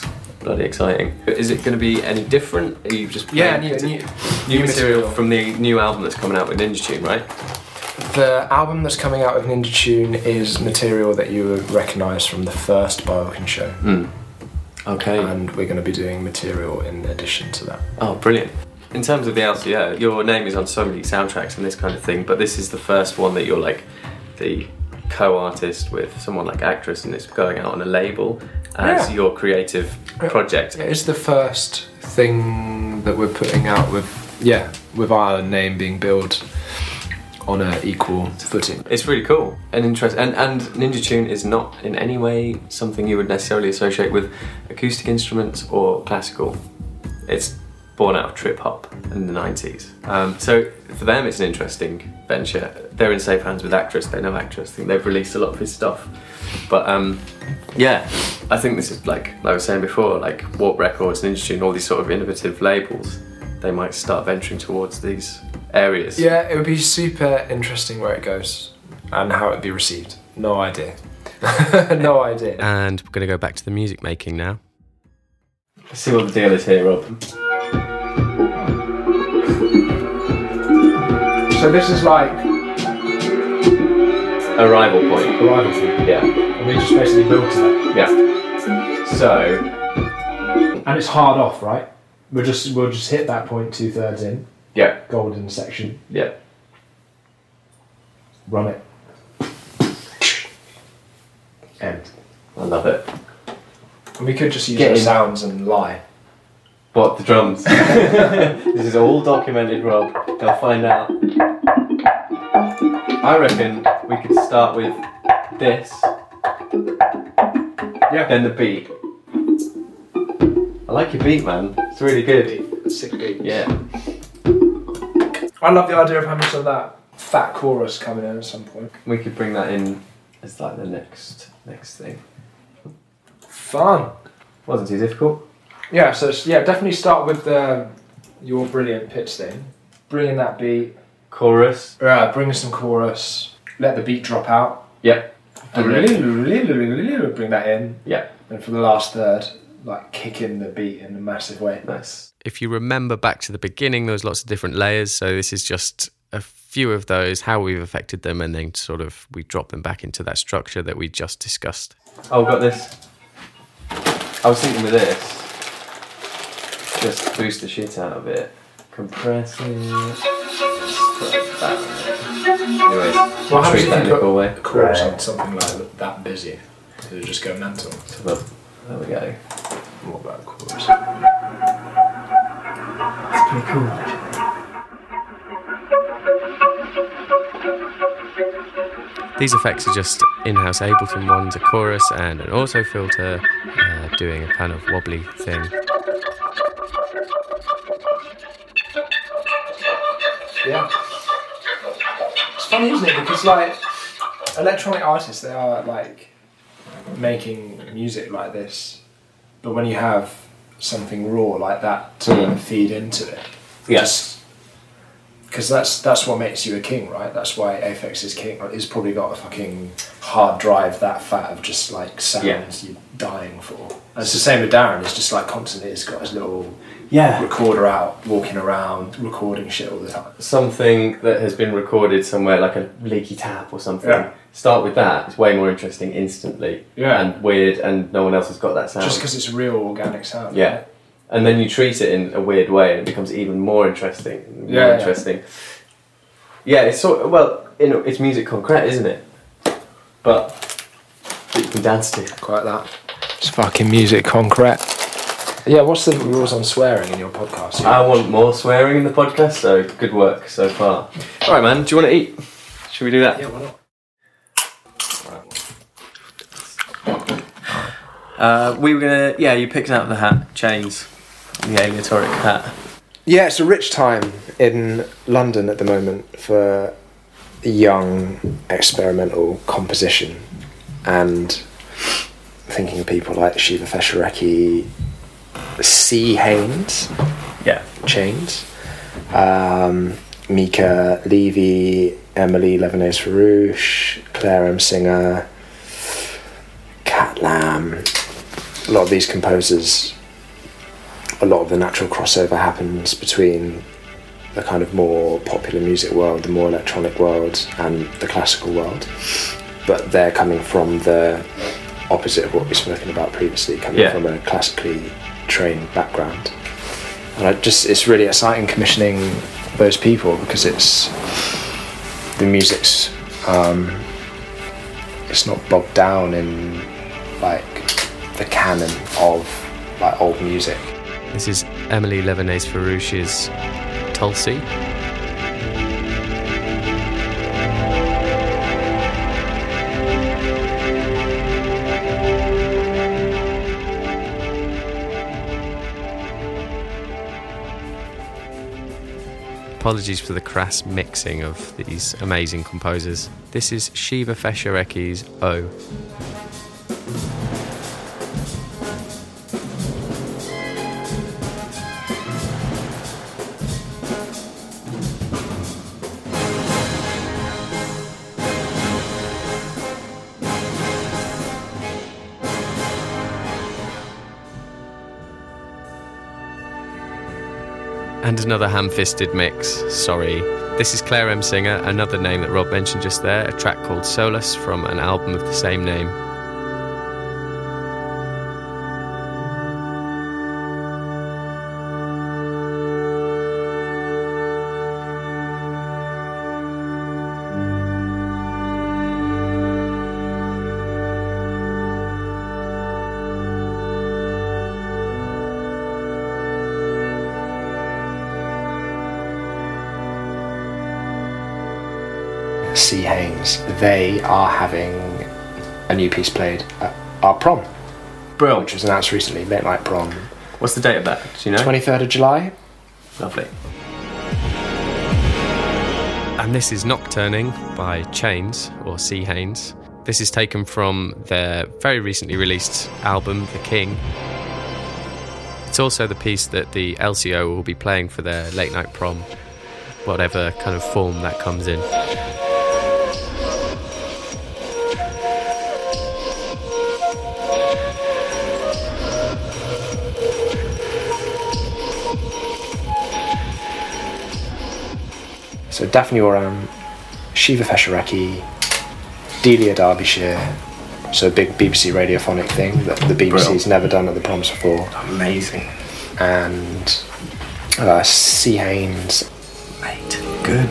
bloody exciting. Is it going to be any different? Are you just Yeah, playing new, new, new, new material material. from the new album that's coming out with Ninja Tune, right? The album that's coming out of Ninja Tune is material that you would recognise from the first Biokin show. Mm. Okay. And we're going to be doing material in addition to that. Oh, brilliant. In terms of the L C O, your name is on so many soundtracks and this kind of thing, but this is the first one that you're like the co-artist with someone like Actress, and it's going out on a label as Yeah. your creative project. It's the first thing that we're putting out with, yeah, with our name being billed on an equal footing. It's really cool and interesting, and, and Ninja Tune is not in any way something you would necessarily associate with acoustic instruments or classical. It's born out of trip hop in the nineties. Um, so for them it's an interesting venture. They're in safe hands with Actress, they know Actress, I think they've released a lot of his stuff. But um, yeah, I think this is like, like I was saying before, like Warp Records, Ninja Tune, all these sort of innovative labels, they might start venturing towards these areas. Yeah, it would be super interesting where it goes and how it would be received. No idea. No idea. And we're going to go back to the music making now. Let's see what the deal is here, Rob. So this is like Arrival point. arrival point. Yeah. And we just basically built it. Yeah. So, And it's hard off, right? We'll just we'll just hit that point two thirds in. yeah, Golden section. yeah. Run it. End. I love it. And we could just use Get the in. sounds and lie. What, the drums? This is all documented, Rob. They'll find out. I reckon we could start with this, Yeah. then the beat. I like your beat, man. It's really good. Sick beat. Yeah. I love the idea of having some of that fat chorus coming in at some point. We could bring that in as like the next next thing. Fun. Wasn't too difficult. Yeah, so it's- yeah, definitely start with the Your Brilliant pit stain. Bring in that beat. Chorus. Uh, bring in some chorus. Let the beat drop out. Yep. And then bring that in. Yeah. And for the last third, like kick in the beat in a massive way. Nice. If you remember back to the beginning, there was lots of different layers. So this is just a few of those, how we've affected them, and then sort of we drop them back into that structure that we just discussed. Oh, got this. I was thinking with this, just boost the shit out of it. Compress it. Just put that on it. Anyways, Well, how treat does that in you a cool put way. chorus on something like that busy? Does it just go mental? So the- there we go. What about chorus? It's pretty cool. These effects are just in-house Ableton ones, a chorus and an auto filter, uh, doing a kind of wobbly thing. Yeah. It's funny, isn't it? Because like electronic artists, they are like making music like this, but when you have something raw like that to Mm. feed into it, Yes. because that's that's what makes you a king, right? That's why Aphex is king. He's probably got a fucking hard drive that fat of just like sounds Yeah. you're dying for. And it's the same with Darren. It's just like constantly, he's got his little Yeah. recorder out, walking around, recording shit all the time. Something that has been recorded somewhere, like a leaky tap or something. Yeah. Start with that. It's way more interesting instantly. Yeah. And weird, and no one else has got that sound. Just because it's real organic sound. Yeah. Right? And then you treat it in a weird way, and it becomes even more interesting. More Yeah, yeah. interesting. Yeah, it's sort of, well, you know, it's music concrete, isn't it? But that you can dance to. Quite that. It's fucking music concrete. Yeah, what's the rules on swearing in your podcast? I want more swearing in the podcast, so good work so far. All right, man. Do you want to eat? Should we do that? Yeah, why not? Uh, we were gonna. Yeah, you picked out the hat, Chains, the aleatoric hat. Yeah, it's a rich time in London at the moment for young experimental composition, and thinking of people like Shiva Fesharecki, C. Haynes, Yeah. Chains, um, Mika Levy, Emily Lebanese Farouche, Claire M. Singer, Cat Lamb. A lot of these composers a lot of the natural crossover happens between the kind of more popular music world, the more electronic world, and the classical world. But they're coming from the opposite of what we've spoken about previously, coming yeah. from a classically trained background. And I just, it's really exciting commissioning those people, because it's, the music's, um, it's not bogged down in like the canon of like old music. This is Emily Levenaise-Farouche's Tulsi. Apologies for the crass mixing of these amazing composers. This is Shiva Feshareki's O. And another ham-fisted mix, sorry. This is Claire M. Singer, another name that Rob mentioned just there, a track called Solace from an album of the same name. C. Haynes, they are having a new piece played at our prom. Bro. Which was announced recently, Late Night Prom. What's the date of that? Do you know? twenty-third of July. Lovely. And this is Nocturning by Chains, or C. Haynes. This is taken from their very recently released album, The King. It's also the piece that the L C O will be playing for their Late Night Prom, whatever kind of form that comes in. So Daphne Oram, Shiva Feshareki, Delia Derbyshire, so a big B B C radiophonic thing that the B B C's Brilliant. never done at the proms before. Amazing. And uh, C. Haynes. Mate, good.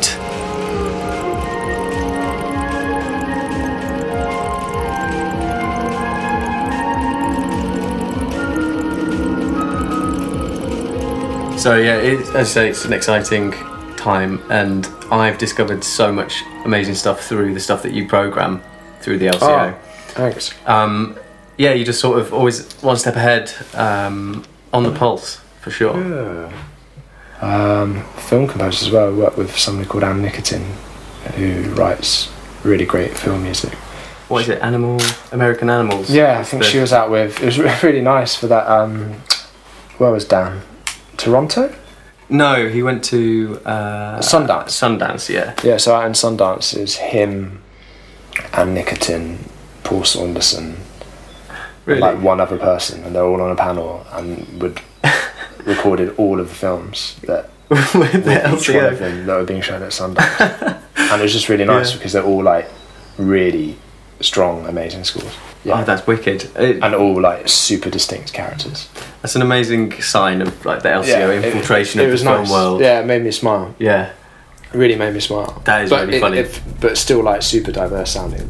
So yeah, it, as I say, it's an exciting time, and I've discovered so much amazing stuff through the stuff that you program through the L C O. Oh, thanks. Um, yeah, you just sort of always one step ahead, um, on the pulse, for sure. Yeah. Um, film composers as well. I work with somebody called Anne Nicotine, who writes really great film music. What is it, Animal, American Animals? Yeah, I think the... she was out with, it was really nice for that, um, where was Dan? Toronto? No, he went to uh, Sundance. Sundance, yeah. Yeah, so out in Sundance is him, Anne Nicotine, Paul Saunderson, really? Like one other person, and they're all on a panel and would recorded all of the films that with the L C O each one of them that were being shown at Sundance. And it was just really nice yeah. because they're all like really strong, amazing scores. Yeah. Oh, that's wicked. It, and all like super distinct characters. That's an amazing sign of like the L C O yeah, infiltration it, it of was the film nice. world. Yeah, it made me smile. Yeah. It really made me smile. That is but really it, funny. It, but still like super diverse sounding.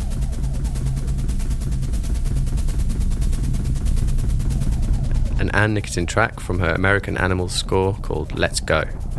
An Anne Nicotine track from her American Animals score called Let's Go.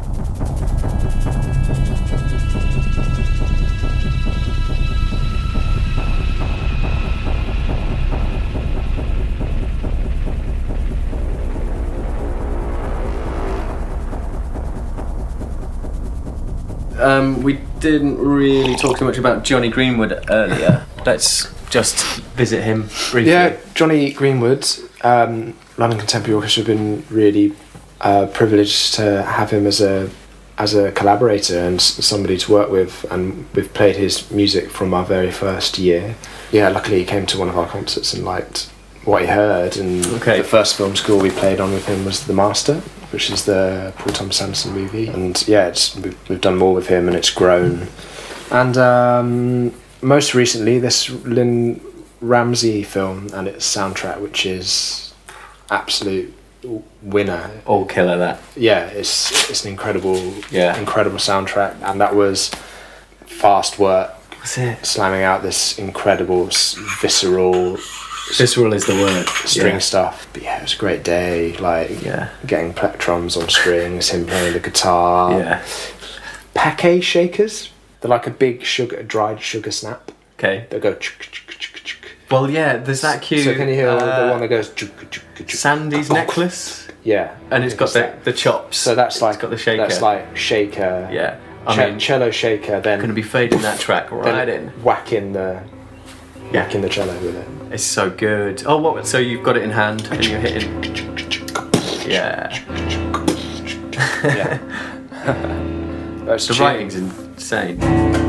Um, we didn't really talk too much about Jonny Greenwood earlier. Let's just visit him briefly. Yeah, Jonny Greenwood, um, London Contemporary Orchestra have been really uh, privileged to have him as a as a collaborator and somebody to work with, and we've played his music from our very first year. Yeah, luckily he came to one of our concerts and liked what he heard, and Okay. the first film score we played on with him was The Master, which is the Paul Thomas Anderson movie. And yeah, it's, we've, we've done more with him, and it's grown. And um, most recently, this Lynn Ramsey film and its soundtrack, which is absolute winner. All killer, that. Yeah, it's it's an incredible, Yeah. incredible soundtrack, and that was fast work. What's it? Slamming out this incredible, s- visceral, Visceral is the word. string Yeah. stuff. But yeah, it was a great day. Like Yeah. getting plectrums on strings, him playing the guitar. Yeah. Pake shakers. They're like a big sugar, dried sugar snap. Okay. They go. Chuk, chuk, chuk, chuk. Well, yeah, there's that cue. So can you hear uh, the one that goes? Chuk, chuk, chuk, chuk. Sandy's necklace? Yeah, And it's got the, the chops. So that's like it's got the shaker. That's like shaker. Yeah. I ce- mean, cello shaker. Then going to be fading that track right then in. whacking the Yeah. whacking the cello with it. It's so good. Oh, what? So you've got it in hand and you're hitting. Yeah. Yeah. That's The tune- writing's insane.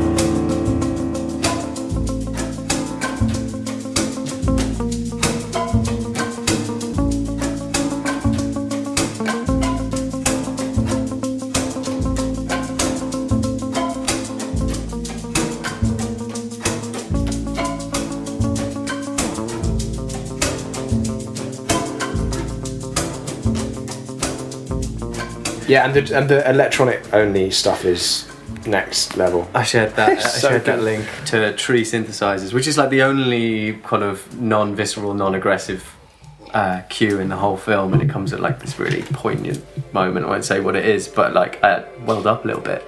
Yeah, and the and the electronic only stuff is next level. I shared that. I So shared that good. link to Tree Synthesizers, which is like the only kind of non-visceral, non-aggressive uh, cue in the whole film, and it comes at like this really poignant moment. I won't say what it is, but like uh, welled up a little bit.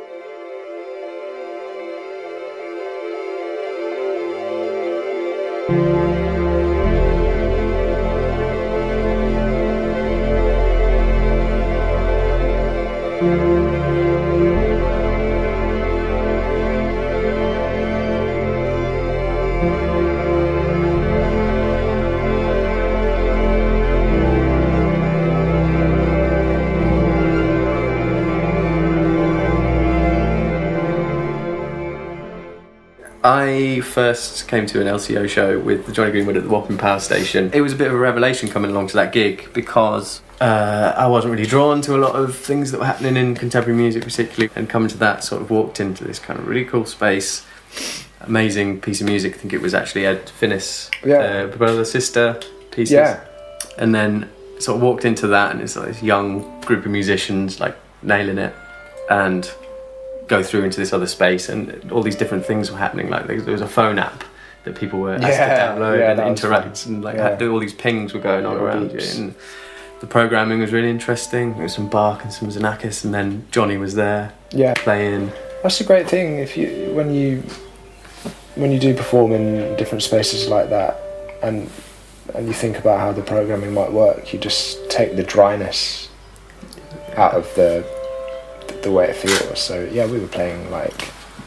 I first came to an L C O show with Johnny Greenwood at the Wapping Power Station. It was a bit of a revelation coming along to that gig because uh, I wasn't really drawn to a lot of things that were happening in contemporary music particularly, and coming to that sort of walked into this kind of really cool space. Amazing piece of music. I think it was actually Ed Finnis, Yeah. uh, brother sister pieces. Yeah. And then sort of walked into that, and it's like this young group of musicians like nailing it, and go through into this other space, and all these different things were happening. Like there was a phone app that people were asked Yeah, to download yeah, and that was interact, fun. and like Yeah. had to, all these pings were going on Little around beeps. you. And the programming was really interesting. There was some Bach and some Xenakis, and then Johnny was there Yeah. playing. That's a great thing if you when you when you do perform in different spaces like that, and and you think about how the programming might work. You just take the dryness out of the the way it feels. So yeah, we were playing like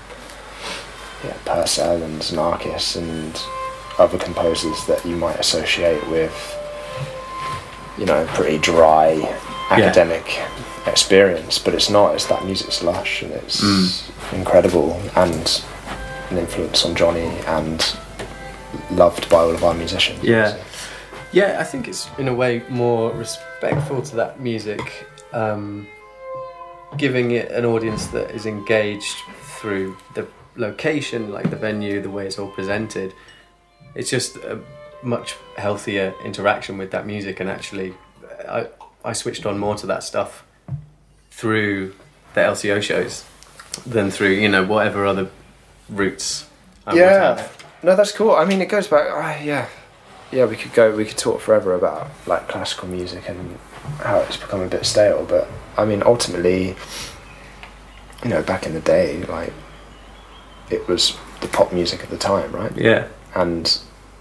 yeah Purcell and Xenakis and other composers that you might associate with, you know, pretty dry academic experience, but it's not. It's that music's lush and it's Mm. incredible, and an influence on Johnny, and loved by all of our musicians. Yeah. Yeah, I think it's in a way more respectful to that music, um, giving it an audience that is engaged through the location, like the venue, the way it's all presented. It's just a much healthier interaction with that music, and actually I, I switched on more to that stuff through the L C O shows than through, you know, whatever other routes I would Yeah, have. no, that's cool. I mean, it goes back. Uh, yeah, yeah. We could go. We could talk forever about like classical music and how it's become a bit stale. But I mean, ultimately, you know, back in the day, like it was the pop music at the time, right? Yeah. And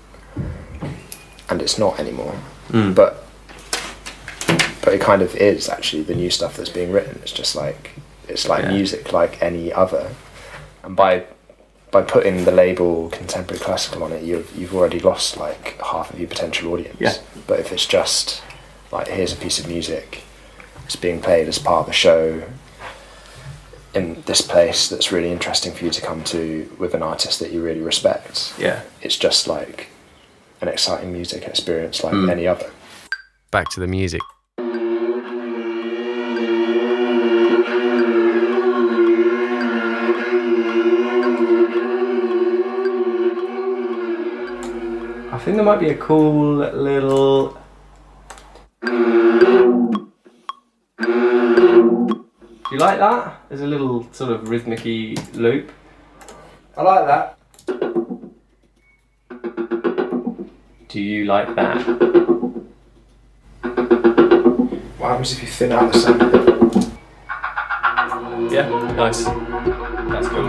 and it's not anymore. Mm. But but it kind of is actually the new stuff that's being written. It's just like it's like Yeah. music like any other. And by by putting the label contemporary classical on it, you've you've already lost like half of your potential audience. Yeah. But if it's just like here's a piece of music, it's being played as part of the show in this place that's really interesting for you to come to with an artist that you really respect. Yeah. It's just like an exciting music experience like Mm. any other. Back to the music. I think there might be a cool little... Do you like that? There's a little sort of rhythmic-y loop. I like that. Do you like that? What happens if you thin out the sound? Yeah, nice. That's cool.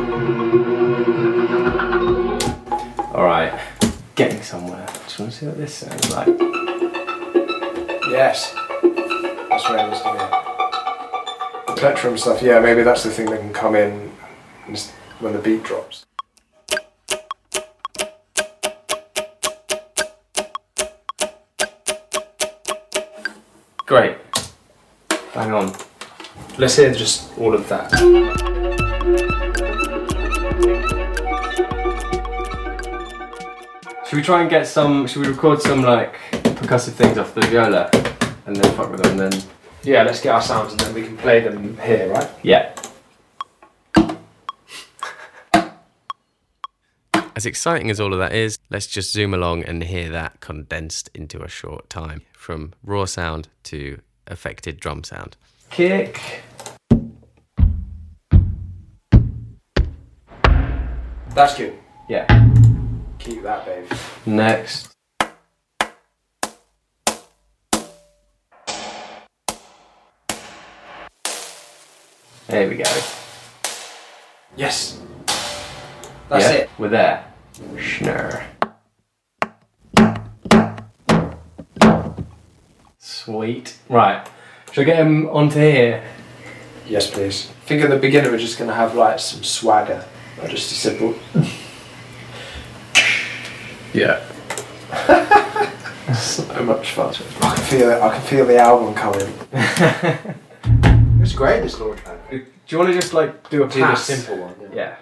Alright, getting somewhere. Just want to see what this sounds like. Yes. That's what I was doing. The plectrum stuff, yeah, maybe that's the thing that can come in just when the beat drops. Great. Bang on. Let's hear just all of that. Should we try and get some, should we record some like percussive things off the viola and then fuck with them and then... Yeah, let's get our sounds and then we can play them here, right? Yeah. As exciting as all of that is, let's just zoom along and hear that condensed into a short time, from raw sound to affected drum sound. Kick. That's good. Yeah. Keep that, babe. Next. There we go. Yes. That's Yeah, it. We're there. Schnurr. Sweet. Right. Shall I get him onto here? Yes, please. I think at the beginning we're just going to have like some swagger. Not just a simple... Yeah. So much fun. I can feel it. I can feel the album coming. It's great, this Launchpad. Do you want to just like do a Do the pass? simple one. Yeah. Yeah.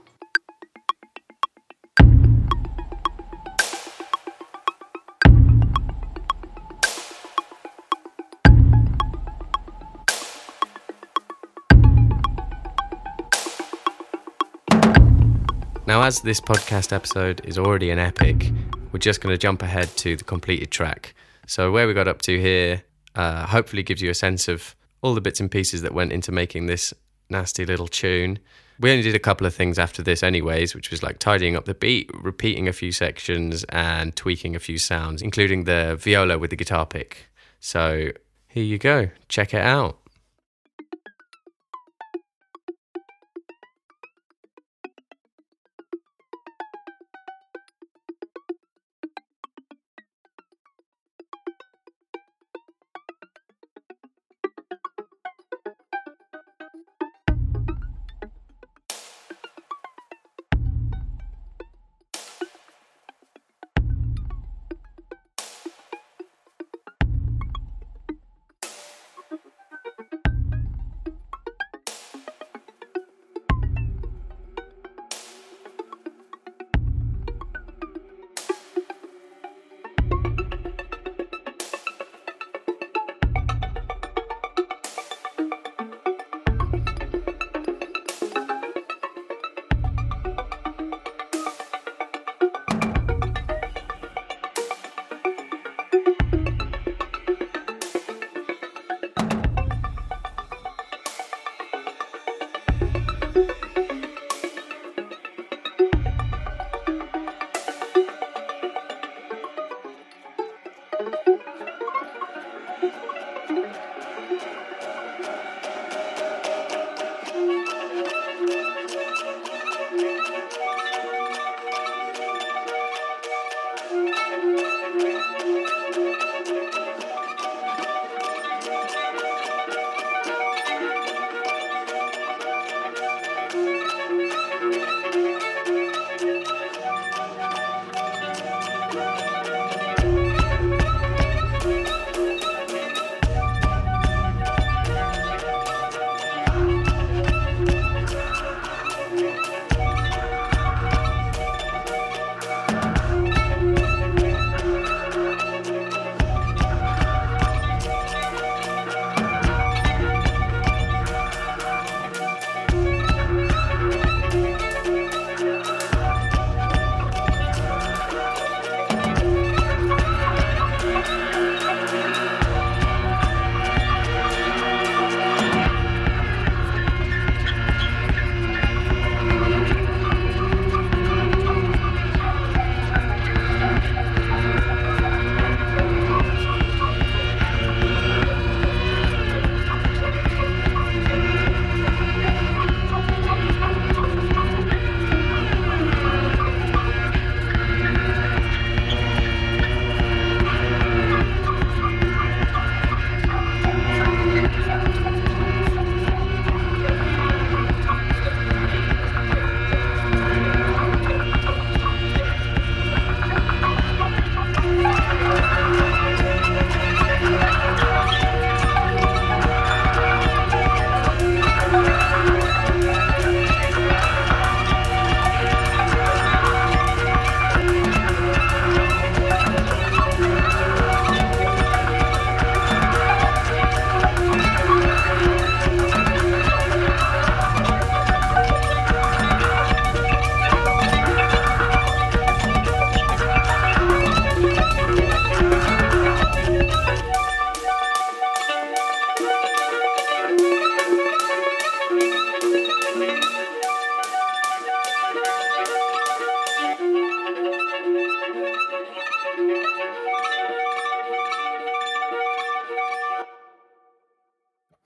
Now, as this podcast episode is already an epic, we're just going to jump ahead to the completed track. So where we got up to here uh, hopefully gives you a sense of all the bits and pieces that went into making this nasty little tune. We only did a couple of things after this anyways, which was like tidying up the beat, repeating a few sections and tweaking a few sounds, including the viola with the guitar pick. So here you go, check it out.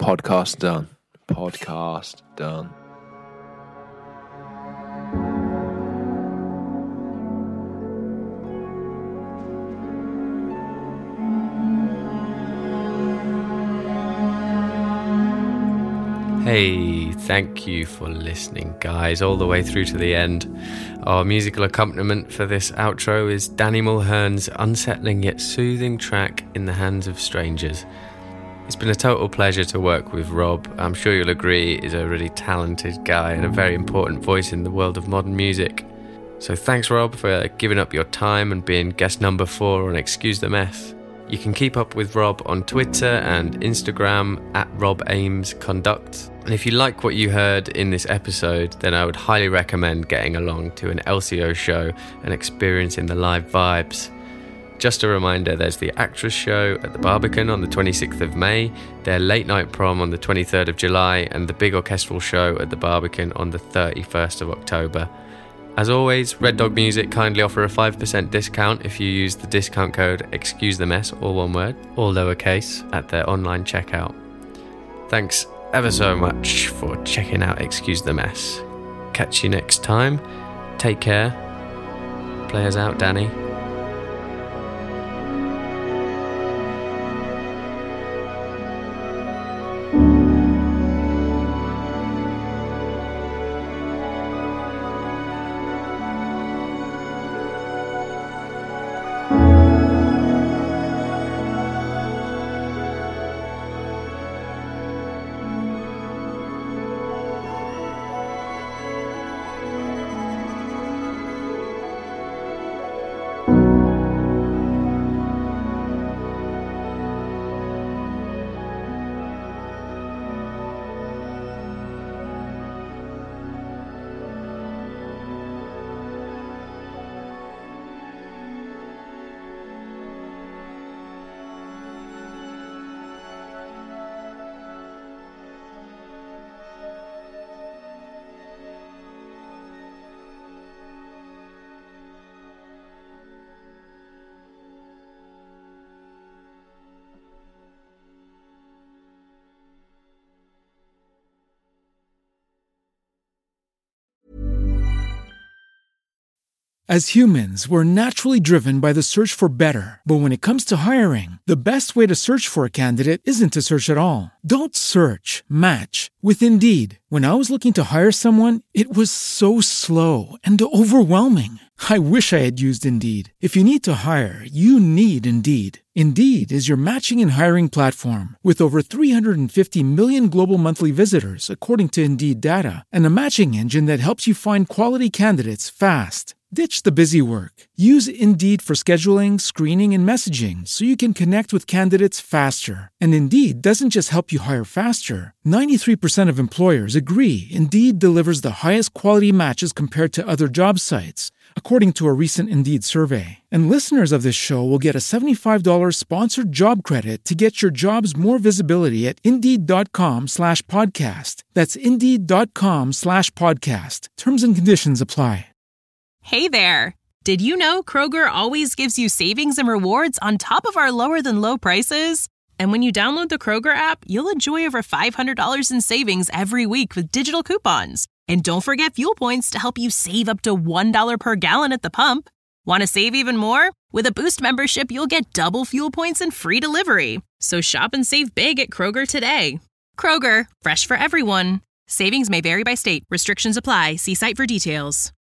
Podcast done. Podcast done. Hey, thank you for listening, guys, all the way through to the end. Our musical accompaniment for this outro is Danny Mulhern's unsettling yet soothing track In the Hands of Strangers. It's been a total pleasure to work with Rob. I'm sure you'll agree he's a really talented guy and a very important voice in the world of modern music. So thanks, Rob, for giving up your time and being guest number four on Excuse the Mess. You can keep up with Rob on Twitter and Instagram at Rob Ames Conduct. And if you like what you heard in this episode, then I would highly recommend getting along to an L C O show and experiencing the live vibes. Just a reminder, there's the Actress Show at the Barbican on the twenty-sixth of May, their Late Night Prom on the twenty-third of July, and the Big Orchestral Show at the Barbican on the thirty-first of October. As always, Red Dog Music kindly offer a five percent discount if you use the discount code EXCUSETHEMESS, all one word, all lowercase, at their online checkout. Thanks ever so much for checking out Excuse the Mess. Catch you next time. Take care. Play us out, Danny. As humans, we're naturally driven by the search for better. But when it comes to hiring, the best way to search for a candidate isn't to search at all. Don't search, match with Indeed. When I was looking to hire someone, it was so slow and overwhelming. I wish I had used Indeed. If you need to hire, you need Indeed. Indeed is your matching and hiring platform with over three hundred fifty million global monthly visitors, according to Indeed data, and a matching engine that helps you find quality candidates fast. Ditch the busy work. Use Indeed for scheduling, screening, and messaging so you can connect with candidates faster. And Indeed doesn't just help you hire faster. ninety-three percent of employers agree Indeed delivers the highest quality matches compared to other job sites, according to a recent Indeed survey. And listeners of this show will get a seventy-five dollars sponsored job credit to get your jobs more visibility at Indeed.com slash podcast. That's Indeed.com slash podcast. Terms and conditions apply. Hey there! Did you know Kroger always gives you savings and rewards on top of our lower-than-low prices? And when you download the Kroger app, you'll enjoy over five hundred dollars in savings every week with digital coupons. And don't forget fuel points to help you save up to one dollar per gallon at the pump. Want to save even more? With a Boost membership, you'll get double fuel points and free delivery. So shop and save big at Kroger today. Kroger, fresh for everyone. Savings may vary by state. Restrictions apply. See site for details.